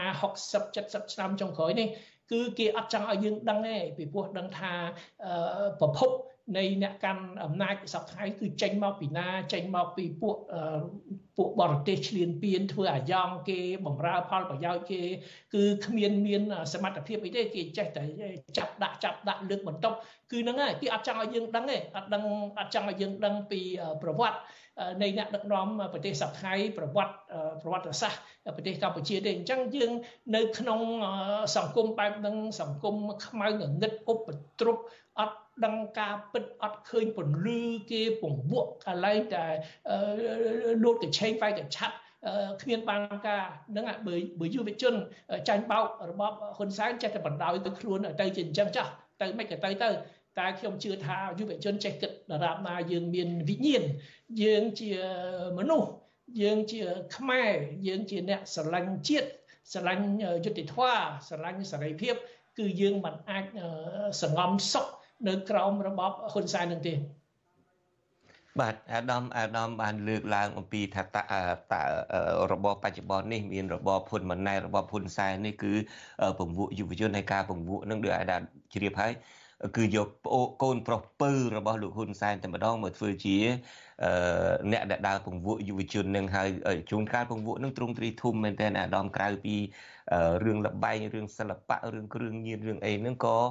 50 60 70ឆ្នាំចុងក្រោយនេះគឺគេអត់ចង់ឲ្យយើងដឹងទេពីព្រោះដឹងថាប្រភពនៃអ្នកកាន់អំណាចសពថ្ងៃគឺចេញមកពីណាចេញមកពីពួកបរទេសឈ្លានពានធ្វើអាយ៉ងគេបំរើផលប្រយោជន៍គេគឺគ្មានសមត្ថភាពអីទេគេចេះតែចាប់ដាក់លើកបន្ទប់គឺហ្នឹងហើយគេអត់ចង់ឲ្យយើងដឹងទេអត់ចង់ឲ្យយើងដឹងពីប្រវត្តិនៃអ្នកដឹកនាំប្រទេសសពថ្ងៃប្រវត្តិសាស្ត្រប្រទេសកម្ពុជាទេអញ្ចឹងយើងនៅក្នុងសង្គមបែបហ្នឹងសង្គមខ្មៅងងឹតឧបទ្រពអត់ដឹងការពិតអត់ឃើញពន្លឺគេពង្វក់កន្លែងតែលូតកឆេងវាយកឆាត់គ្មានបានការហ្នឹងបើយុវជនចាញ់បោករបបហ៊ុនសែនចេះតែបណ្ដោយទៅខ្លួនទៅជាអញ្ចឹងចាស់ទៅមិនក៏ទៅតែខ្ញុំជឿថាយុវជនចេះគិតដរាបណាយើងមានវិញ្ញាណយើងជាមនុស្សយើងជាខ្មែរយើងជាអ្នកស្រឡាញ់ជាតិស្រឡាញ់យុត្តិធម៌ស្រឡាញ់សេរីភាពគឺយើងមិនអាចសង្ងំសុខនៅក្រោមរបបហ៊ុនសែននឹងទេ
បាទអាដាមបានលើកឡើងអំពីថារបបបច្ចុប្បន្ននេះមានរបបហ៊ុនម៉ាណែតរបបហ៊ុនសែននេះគឺពង្វក់យុវជននៃការពង្វក់នឹងដូចអាដាមជ្រាបហើយគឺយកកូនប្រុសពៅរបស់លោកហ៊ុនសែនតែម្ដងមកធ្វើជាអ្នកដែលដើរពង្វក់យុវជននឹងហើយជួនកាលពង្វក់នឹងទ្រង់ទ្រីធំមែនតើអាដាមក្រៅពីរឿងល្បែងរឿងសិល្បៈរឿងគ្រឿងញៀនរឿងអីហ្នឹងក៏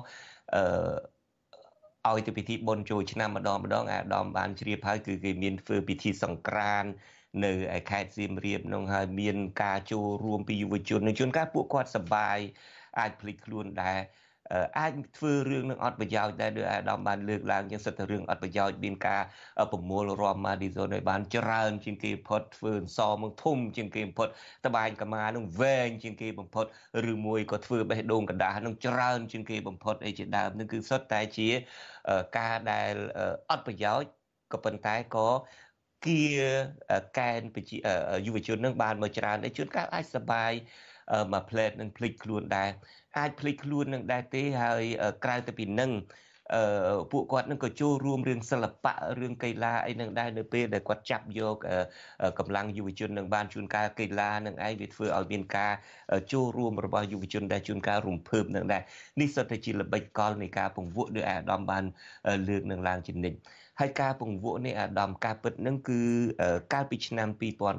ឲ្យទៅពិធីបុណ្យចូលឆ្នាំម្ដងអាដាមបានជ្រាបហើយគឺគេមានធ្វើពិធីសង្ក្រាន្តនៅឯខេត្តសៀមរាបនោះហើយមានការចូលរួមពីយុវជននឹងជួនកាលពួកគាត់សប្បាយអាចភ្លេចខ្លួនដែរអាចធ្វើរឿងនឹងអត់ប្រយោជន៍ដែរដោយអាដាមបានលើកឡើងយ៉ាងសិតតែរឿងអត់ប្រយោជន៍មានការប្រមូលរាំម៉ាឌីសូនឲ្យបានច្រើនជាងគេបំផុតធ្វើអសមកធំជាងគេបំផុតត្បាញកម្មានឹងវែងជាងគេបំផុតឬមួយក៏ធ្វើបេះដូងកណ្ដាស់នឹងច្រើនជាងគេបំផុតអីជាដើមនឹងគឺសុទ្ធតែជាការដែលអត់ប្រយោជន៍ក៏ប៉ុន្តែក៏គៀកែនយុវជននឹងបានមកច្រើនដែលជួនកាលអាចសប្បាយមកផ្លែតនឹងភ្លេចខ្លួនដែរអាចភ្លេចខ្លួននឹងដែរទេហើយក្រៅទៅពីនឹងពួកគាត់នឹងក៏ចូលរួមរឿងសិល្បៈរឿងកីឡាអីនឹងដែរនៅពេលដែលគាត់ចាប់យកកម្លាំងយុវជននឹងបានជួនកាលកីឡានឹងឯងវាធ្វើឲ្យមានការចូលរួមរបស់យុវជនដែលជួនកាលរំភើបនឹងដែរនេះសុទ្ធតែជាល្បិចកលនៃការពង្វក់ដោយអាដាមបានលើកនឹងឡើងជានិច្ចហើយការពង្វក់នេះអាដាមការពិតនឹងគឺកាលពីឆ្នាំ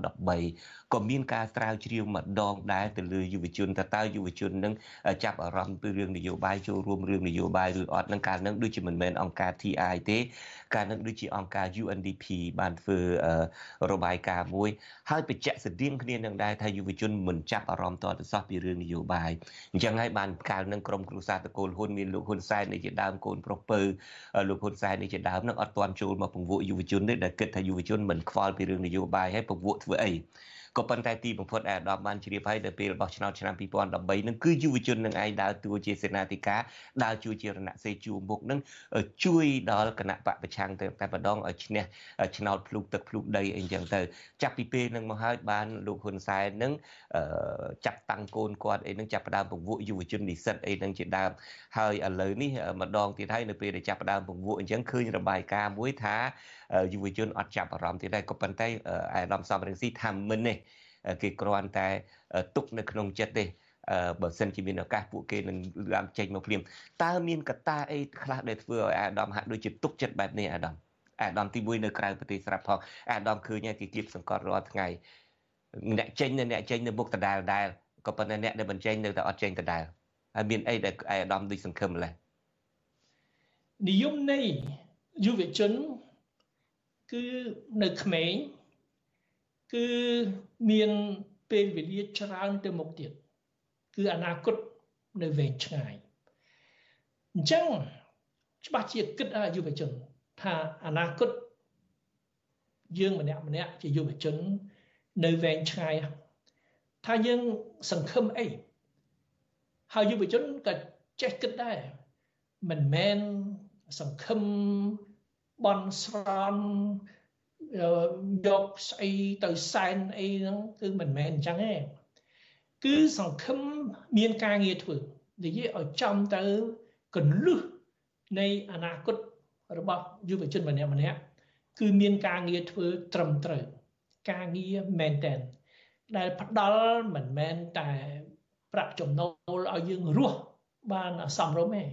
2013ក៏មានការស្រាវជ្រាវម្ដងដែរទៅលើយុវជនតើយុវជននឹងចាប់អារម្មណ៍ពីរឿងនយោបាយចូលរួមរឿងនយោបាយឬអត់នឹងកាលនឹងដូចជាមិនមែនអង្គការ TI ទេកាលនឹងដូចជាអង្គការ UNDP បានធ្វើរបាយការណ៍មួយហើយបញ្ជាក់ស្តៀងគ្នានឹងដែរថាយុវជនមិនចាប់អារម្មណ៍តទៅសោះពីរឿងនយោបាយអញ្ចឹងហើយបានកាលនឹងក្រុមគ្រួសារតកូលហ៊ុនមានលោកហ៊ុនសែននេះជាដើមកូនប្រុសពៅលោកហ៊ុនសែននេះជាដើមនឹងអត់ទាន់ចូលមកពង្វក់យុវជនទេដែលគិតថាយុវជនមិនខ្វល់ពីរឿងនយោបាយហើយពង្វក់ធ្វើអីក៏ប៉ុន្តែទីបំផុតអាដាមបានជ្រាបហើយនៅពេលរបស់ឆ្នាំ2013នឹងគឺយុវជននឹងឯងដើរតួជាសេនាធិការដើរជួយជារណសេរីជួរមុខនឹងជួយដល់គណៈបកប្រឆាំងតែម្ដងឲ្យឈ្នះឆ្នោតភ្លុកទឹកភ្លុកដីអីចឹងទៅចាប់ពីពេលនឹងមកហើយបានលោកហ៊ុនសែននឹងចាប់តាំងកូនគាត់អីនឹងចាប់ផ្ដើមពង្វក់យុវជននិស្សិតអីនឹងជាដើមហើយឥឡូវនេះម្ដងទៀតហើយនៅពេលដែលចាប់ផ្ដើមពង្វក់អញ្ចឹងឃើញរបាយការណ៍មួយថាយុវជនអត់ចាប់អារម្មណ៍ទៀតដែរក៏ប៉ុន្តែអាដាមសំរងស៊ីថាមិនទេគេគ្រាន់តែទុកនៅក្នុងចិត្តទេបើសិនជាមានឱកាសពួកគេនឹងឡើងចេញមកភ្លាមតើមានកត្តាអីខ្លះដែលធ្វើឲ្យអាដាមហាក់ដូចជាទុកចិត្តបែបនេះអាដាមទី1នៅក្រៅប្រទេសស្រាប់ផងអាដាមឃើញគេគៀបសង្កត់រាល់ថ្ងៃអ្នកចេញនៅមុខដដែលក៏ប៉ុន្តែអ្នកដែលមិនចេញនៅតែអត់ចេញដដែលហើយមានអីដែលអាដាមដូចសង្ឃឹមម្ល៉េះ
និយមន័យយុវជនគឺនៅក្មេងគឺមានពេលវេលាច្រើនទៅមុខទៀតគឺអនាគតនៅវែងឆ្ងាយអញ្ចឹងច្បាស់ជាគិតយុវជនថាអនាគតយើងម្នាក់ជាយុវជននៅវែងឆ្ងាយថាយើងសង្ឃឹមអីហើយយុវជនក៏ចេះគិតដែរមិនមែនសង្ឃឹមបន់ស្រន់យកស្អីទៅសែនអីហ្នឹងគឺមិនមែនអញ្ចឹងទេគឺសង្ឃឹមមានការងារធ្វើនិយាយឲ្យចំទៅកន្លឹះនៃអនាគតរបស់យុវជនម្នាក់គឺមានការងារធ្វើត្រឹមត្រូវការងារមែនតែនដែលផ្ដល់មិនមែនតែប្រាក់ចំណូលឲ្យយើងរស់បានសមរម្យទេ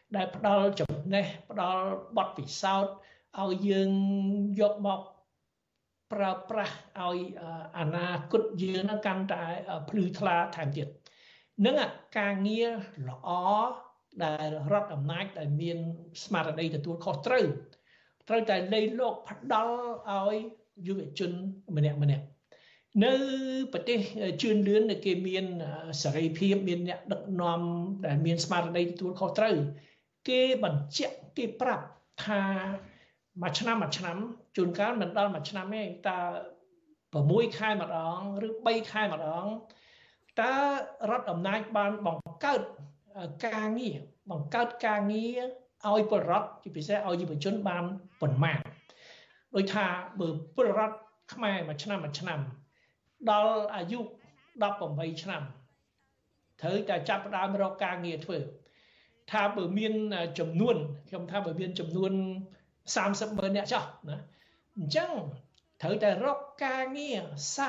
ដែលផ្ដល់ចំណេះផ្ដល់បទពិសោធន៍ឲ្យយើងយកមកប្រើប្រាស់ឲ្យអនាគតយើងនឹងកាន់តែភ្លឺថ្លាថែមទៀតនឹងការងារល្អដែលរដ្ឋអំណាចដែលមានស្មារតីទទួលខុសត្រូវតែលៃលោកផ្ដល់ឲ្យយុវជនម្នាក់នៅប្រទេសជឿនលឿនដែលគេមានសេរីភាពមានអ្នកដឹកនាំដែលមានស្មារតីទទួលខុសត្រូវគេបញ្ជាក់គេប្រាប់ថាមួយឆ្នាំជួនកាលមិនដល់មួយឆ្នាំទេតែ6ខែម្ដងឬ3ខែម្ដងតើរដ្ឋអំណាចបានបង្កើតការងារឲ្យពលរដ្ឋជាពិសេសឲ្យយុវជនបានប៉ុន្មានដោយថាបើពលរដ្ឋខ្មែរមួយឆ្នាំដល់អាយុ18ឆ្នាំត្រូវតែចាប់ផ្ដើមរកការងារធ្វើថាបើមានចំនួនខ្ញុំថាបើមានចំនួន30,000នាក់ចុះណាអញ្ចឹងត្រូវតែរកការងារ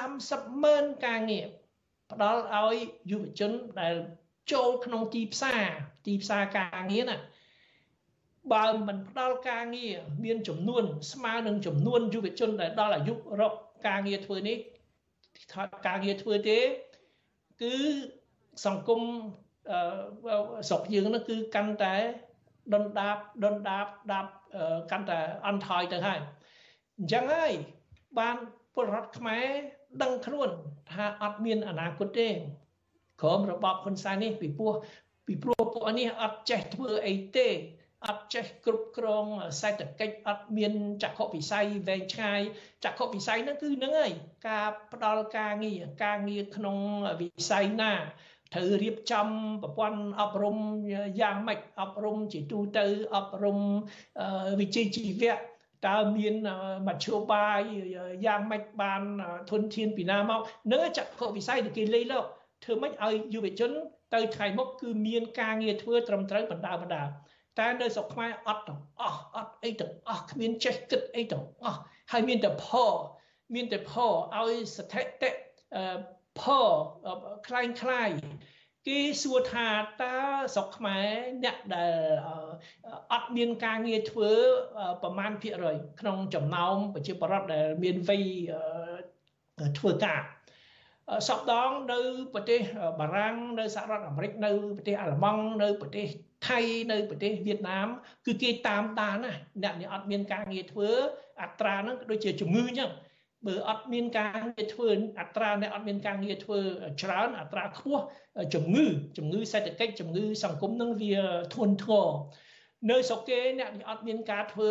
30,000ការងារផ្ដល់ឲ្យយុវជនដែលចូលក្នុងទីផ្សារការងារណាបើមិនផ្ដល់ការងារមានចំនួនស្មើនឹងចំនួនយុវជនដែលដល់អាយុរកការងារធ្វើនេះការងារធ្វើទេគឺសង្គមស្រុកយើងនោះគឺកាន់តែដុនដាបកាន់តែអន់ថយទៅហើយអញ្ចឹងហើយបានពលរដ្ឋខ្មែរដឹងខ្លួនថាអត់មានអនាគតទេក្រុមរបបហ៊ុនសែននេះពីព្រោះពួកនេះអត់ចេះធ្វើអីទេអត់ចេះគ្រប់គ្រងសេដ្ឋកិច្ចអត់មានចក្ខុវិស័យវែងឆ្ងាយចក្ខុវិស័យហ្នឹងគឺហ្នឹងហើយការផ្ដល់ការងារក្នុងវិស័យណាត្រូវរៀបចំប្រព័ន្ធអប់រំយ៉ាងម៉េចអប់រំជាទូទៅអប់រំវិជ្ជាជីវៈតើមានមធ្យោបាយយ៉ាងម៉េចបានធនធានពីណាមកនឹងចក្ខុវិស័យដែលគេលេខលោកធ្វើម៉េចឲ្យយុវជនទៅថ្ងៃមុខគឺមានការងារធ្វើត្រឹមត្រូវបណ្ដាតែនៅស្រុកខ្មែរអត់ទាំងអស់អត់អីទាំងអស់គ្មានចេះគិតអីទាំងអស់ហើយមានតែផឲ្យស្ថិតិផคล้ายគេសួរថាតើស្រុកខ្មែរអ្នកដែលអត់មានការងារធ្វើប្រមាណភាគរយក្នុងចំណោមប្រជាពលរដ្ឋដែលមានវ័យធ្វើការសពដងនៅប្រទេសបារាំងនៅសហរដ្ឋអាមេរិកនៅប្រទេសអាល្លឺម៉ង់នៅប្រទេសថៃនៅប្រទេសវៀតណាមគឺគេតាមដានណាអ្នកនេះអត់មានការងារធ្វើអត្រាហ្នឹងដូចជាជំងឺអញ្ចឹងបើអត់មានការងារធ្វើអត្រាអ្នកអត់មានការងារធ្វើច្រើនអត្រាខ្ពស់ជំងឺសេដ្ឋកិច្ចជំងឺសង្គមហ្នឹងវាធ្ងន់ធ្ងរនៅស្រុកគេអ្នកនេះអត់មានការធ្វើ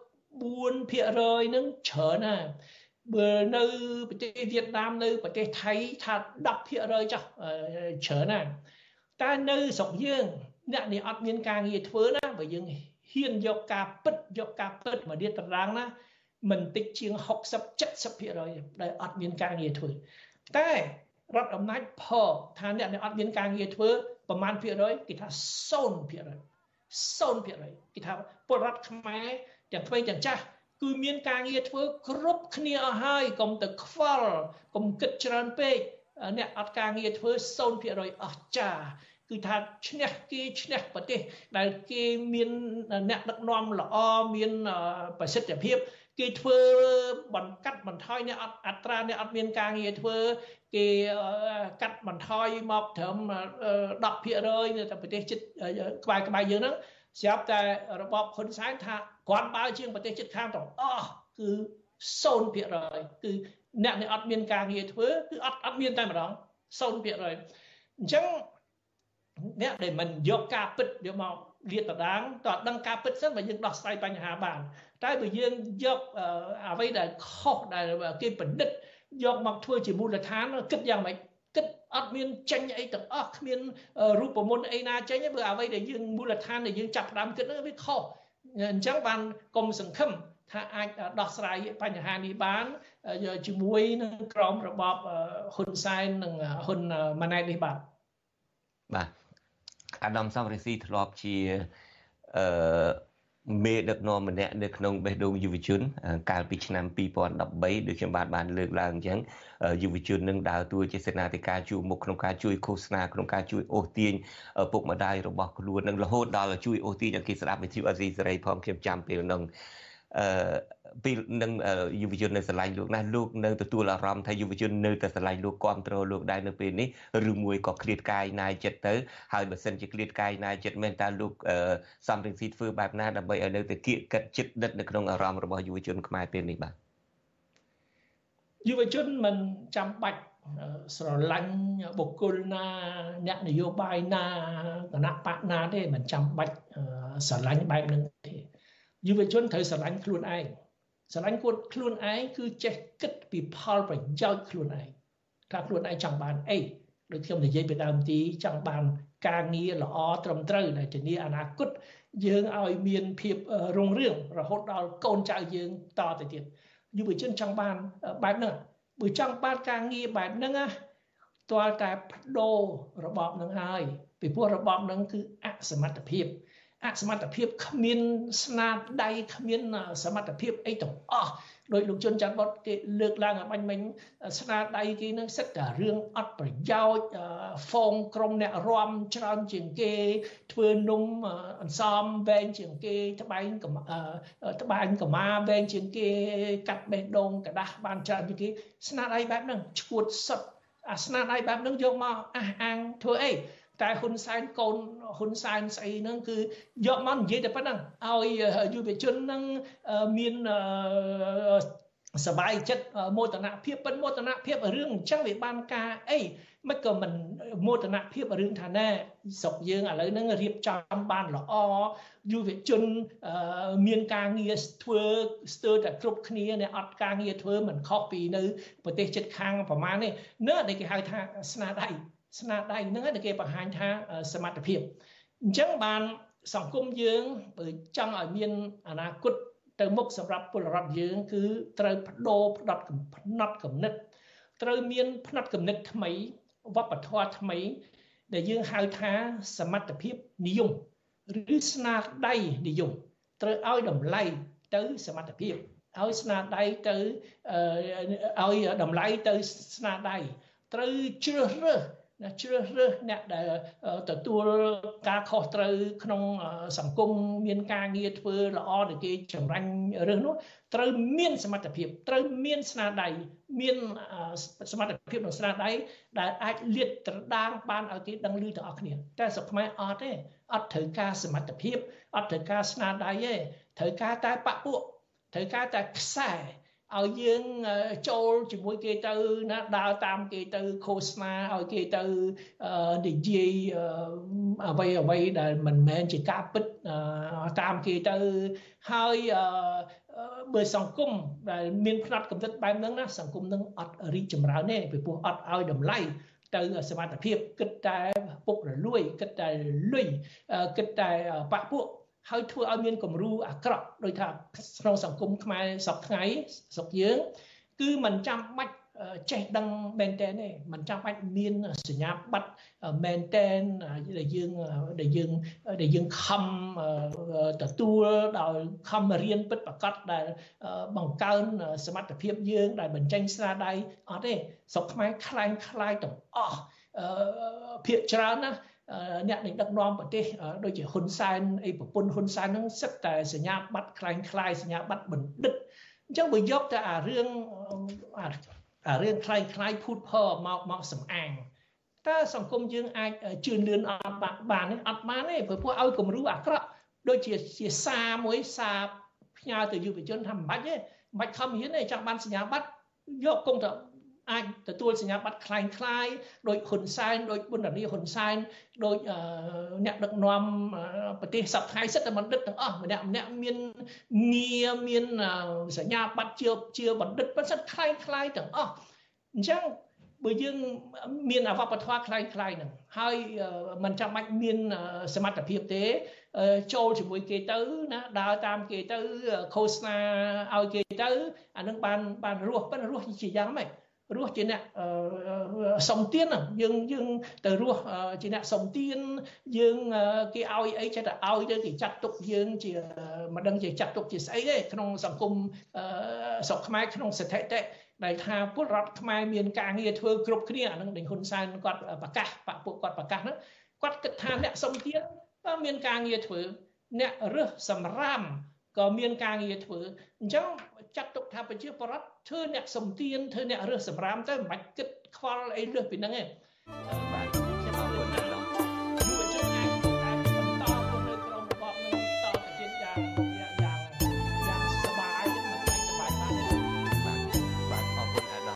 4% ហ្នឹងច្រើនណាស់បើនៅប្រទេសវៀតណាមនៅប្រទេសថៃថា 10% ចុះច្រើនណាស់តែនៅស្រុកយើងអ្នកនេះអត់មានការងារធ្វើណាបើយើងហ៊ានយកការពិតមករៀបតារាងណាមិនតិចជាង 60-70% ដែលអត់មានការងារធ្វើតែរដ្ឋអំណាចថាអ្នកអត់មានការងារធ្វើប្រមាណភាគរយគេថា 0% គេថាពលរដ្ឋខ្មែរទាំងថ្មីទាំងចាស់គឺមានការងារធ្វើគ្រប់គ្នាអស់ហើយកុំទៅខ្វល់កុំគិតច្រើនពេកអ្នកអត់ការងារធ្វើ 0% អស់ចាគឺថាឈ្នះប្រទេសដែលគេមានអ្នកដឹកនាំល្អមានប្រសិទ្ធភាពគេធ្វើបន្កាត់បន្ថយអ្នកអត្រាអ្នកអត់មានការងារធ្វើគេកាត់បន្ថយមកត្រឹម 10% នៅតែប្រទេសជិតក្បែរយើងហ្នឹងស្រាប់តែរបបហ៊ុនសែនថាគាត់បើជាងប្រទេសជិតខាងទាំងអស់គឺ 0% គឺអ្នកនេះអត់មានការងារធ្វើគឺអត់មានតែម្ដង 0% អញ្ចឹងអ្នកដែលមិនយកការពិតយកមកលាតត្រដាងតើអត់ដឹងការពិតសិនបើយើងដោះស្រាយបញ្ហាបានតែបើយើងយកអ្វីដែលខុសដែលគេបណ្ឌិតយកមកធ្វើជាមូលដ្ឋានគិតយ៉ាងម៉េចគិតអត់មានចេញអីទាំងអស់គ្មានរូបមន្តអីណាចេញទេបើអ្វីដែលយើងមូលដ្ឋានដែលយើងចាប់ផ្ដើមគិតហ្នឹងវាខុសអញ្ចឹងបានកុំសង្ឃឹមថាអាចដោះស្រាយបញ្ហានេះបានជាមួយនឹងក្រុមរបបហ៊ុនសែននិងហ៊ុនម៉ាណែតនេះបាទ
អាដាមសំរិទ្ធីធ្លាប់ជាមេដឹកនាំម្នាក់នៅក្នុងបេះដូងយុវជនកាលពីឆ្នាំ2013ដូចខ្ញុំបានលើកឡើងអញ្ចឹងយុវជននឹងដើរតួជាសេនាធិការជួរមុខក្នុងការជួយឃោសនាក្នុងការជួយអូសទាញពុកម្ដាយរបស់ខ្លួននឹងរហូតដល់ជួយអូសទាញឲ្យគេស្ដាប់វិទ្យុអាស៊ីសេរីផងខ្ញុំចាំពេលនោះពេលនឹងយុវជននៅស្រឡាញ់លោកណាស់លោកនៅទទួលអារម្មណ៍ថាយុវជននៅតែស្រឡាញ់លោកគ្រប់គ្រងលោកដែរនៅពេលនេះឬមួយក៏ឃ្លាតកាយណាយចិត្តទៅហើយបើសិនជាឃ្លាតកាយណាយចិត្តមែនតើលោកសំរងស៊ីធ្វើបែបណាដើម្បីឲ្យនៅតែគៀកកិតចិត្តដិតនៅក្នុងអារម្មណ៍របស់យុវជនខ្មែរពេលនេះបាទ
យុវជនមិនចាំបាច់ស្រឡាញ់បុគ្គលណាអ្នកនយោបាយណាគណៈបកណាទេមិនចាំបាច់ស្រឡាញ់បែបហ្នឹងទេយុវជនត្រូវស្រឡាញ់ខ្លួនឯងស្រឡាញ់ខ្លួនឯងគឺចេះគិតពីផលប្រយោជន៍ខ្លួនឯងថាខ្លួនឯងចង់បានអីដូចខ្ញុំនិយាយពីដើមទីចង់បានការងារល្អត្រឹមត្រូវដែលធានាអនាគតយើងឲ្យមានភាពរុងរឿងរហូតដល់កូនចៅយើងតទៅទៀតយុវជនចង់បានបែបហ្នឹងបើចង់បានការងារបែបហ្នឹងណាទាល់តែបដូររបបហ្នឹងហើយពីព្រោះរបបហ្នឹងគឺអសមត្ថភាពគ្មានស្នាដៃគ្មានសមត្ថភាពអីទាំងអស់ដោយលោកជុនច័ន្ទបុតគេលើកឡើងឲ្យបាញ់មិញស្នាដៃគេនឹងសិតតែរឿងអត់ប្រយោជន៍ហ្វូងក្រុមអ្នករាំច្រើនជាងគេធ្វើនំអន្សមវែងជាងគេត្បាញកម្មាវែងជាងគេកាត់បេះដូងกระดาษបានច្រើនជាងគេស្នាដៃបែបហ្នឹងឈួតសុទ្ធអាស្នាដៃបែបហ្នឹងយកមកអះអាងធ្វើអីតែហ៊ុនសែនកូនហ៊ុនសែនស្អីហ្នឹងគឺយកមកនិយាយតែប៉ុណ្ណឹងឲ្យយុវជនហ្នឹងមានសบายចិត្តមោទនភាពប៉ុន្តែមោទនភាពរឿងអញ្ចឹងវាបានការអីមិនក៏មិនមោទនភាពរឿងថាណែស្រុកយើងឥឡូវហ្នឹងរៀបចំបានល្អយុវជនមានការងារធ្វើស្ទើរតែគ្រប់គ្នាអ្នកអត់ការងារធ្វើមិនខុសពីនៅប្រទេសជិតខាងប្រមាណនេះនៅដែលគេហៅថាស្នាដៃហ្នឹងដែលគេបង្ហាញថាសមត្ថភាពអញ្ចឹងបានសង្គមយើងបើចង់ឲ្យមានអនាគតទៅមុខសម្រាប់ពលរដ្ឋយើងគឺត្រូវបដូរផ្នត់គំនិតត្រូវមានផ្នត់គំនិតថ្មីវប្បធម៌ថ្មីដែលយើងហៅថាសមត្ថភាពនិយមឬស្នាដៃនិយមត្រូវឲ្យតម្លៃទៅសមត្ថភាពឲ្យស្នាដៃទៅឲ្យតម្លៃទៅស្នាដៃត្រូវជ្រើសរើសអ្នកដែលទទួលការខុសត្រូវក្នុងសង្គមមានការងារធ្វើល្អដែលគេចម្រាញ់រើសនោះត្រូវមានសមត្ថភាពត្រូវមានស្នាដៃមានសមត្ថភាពក្នុងស្នាដៃដែលអាចលាតត្រដាងបានឲ្យគេដឹងឮទាំងអស់គ្នាតែស្រុកខ្មែរអត់ទេអត់ត្រូវការសមត្ថភាពអត់ត្រូវការស្នាដៃទេត្រូវការតែបពួកត្រូវការតែខ្សែឲ្យយើងចូលជាមួយគេទៅណាដើរតាមគេទៅឃោសនាឲ្យគេទៅនិយាយអ្វីដែលមិនមែនជាការពិតតាមគេទៅហើយបើសង្គមដែលមានផ្នត់គំនិតបែបហ្នឹងណាសង្គមនឹងអត់រីកចម្រើនទេពីព្រោះអត់ឲ្យតម្លៃទៅសមត្ថភាពគិតតែពុករលួយគិតតែលុយគិតតែបពួកហើយធ្វើឲ្យមានគំរូអាក្រក់ដោយថាក្នុងសង្គមខ្មែរសពថ្ងៃស្រុកយើងគឺមិនចាំបាច់ចេះដឹងមែនតើទេមិនចាំបាច់មានសញ្ញាបត្រមែនតើដែលយើងខំទទួលដោយខំរៀនពិតប្រាកដដែលបង្កើនសមត្ថភាពយើងដែលបញ្ចេញស្នាដៃអត់ទេស្រុកខ្មែរคล้ายទាំងអស់ភាគច្រើនណាអ្នកដឹកនាំប្រទេសដូចជាហ៊ុនសែនអីប្រពន្ធហ៊ុនសែនហ្នឹងសិតតែសញ្ញាបត្រคล้ายសញ្ញាបត្របណ្ឌិតអញ្ចឹងបើយកតែអារឿងคล้ายភូតផលមកសំអាងតើសង្គមយើងអាចជឿនលឿនអត់បានទេអត់បានទេព្រោះឲ្យគំរូអាក្រក់ដូចជាសារមួយសារផ្ញើទៅយុវជនថាមិនបាច់ទេមិនបាច់ខំរៀនទេចង់បានសញ្ញាបត្រយកគង់ទៅអាចទទួលសញ្ញាបត្រคล้ายដោយហ៊ុនសែនដោយប៊ុនរ៉ានីហ៊ុនសែនដោយអ្នកដឹកនាំប្រទេសសពថ្ងៃសិតតែបណ្ឌិតទាំងអស់ម្នាក់មានងារមានសញ្ញាបត្រជាបណ្ឌិតប៉ុន្តែคล้ายទាំងអស់អញ្ចឹងបើយើងមានអវបធម៌คล้ายហ្នឹងហើយมันចាំបាច់មានសមត្ថភាពទេចូលជាមួយគេទៅណាដើរតាមគេទៅឃោសនាឲ្យគេទៅអានឹងបានរស់ប៉ុន្តែរស់ជាយ៉ាងម៉េចរស់ជាអ្នកសុំទានយើងទៅរស់ជាអ្នកសុំទានយើងគេឲ្យអីចេះតែឲ្យទៅគេចាត់ទុកយើងជាមិនដឹងជាចាត់ទុកជាស្អីទេក្នុងសង្គមស្រុកខ្មែរក្នុងស្ថិតិដែលថាពលរដ្ឋខ្មែរមានការងារធ្វើគ្រប់គ្នាអានឹងដេញហ៊ុនសែនគាត់ប្រកាសពួកគាត់ប្រកាសហ្នឹងគាត់គិតថាអ្នកសុំទានមានការងារធ្វើអ្នករើសសម្រាមក៏មានការងារធ្វើអញ្ចឹងចាត់ទុកថាប្រជាពលរដ្ឋធ្វើអ្នកសុំទានធ្វើអ្នករើសសម្រាមទៅមិនបាច់គិតខ្វល់អីលើសពីហ្នឹងទេ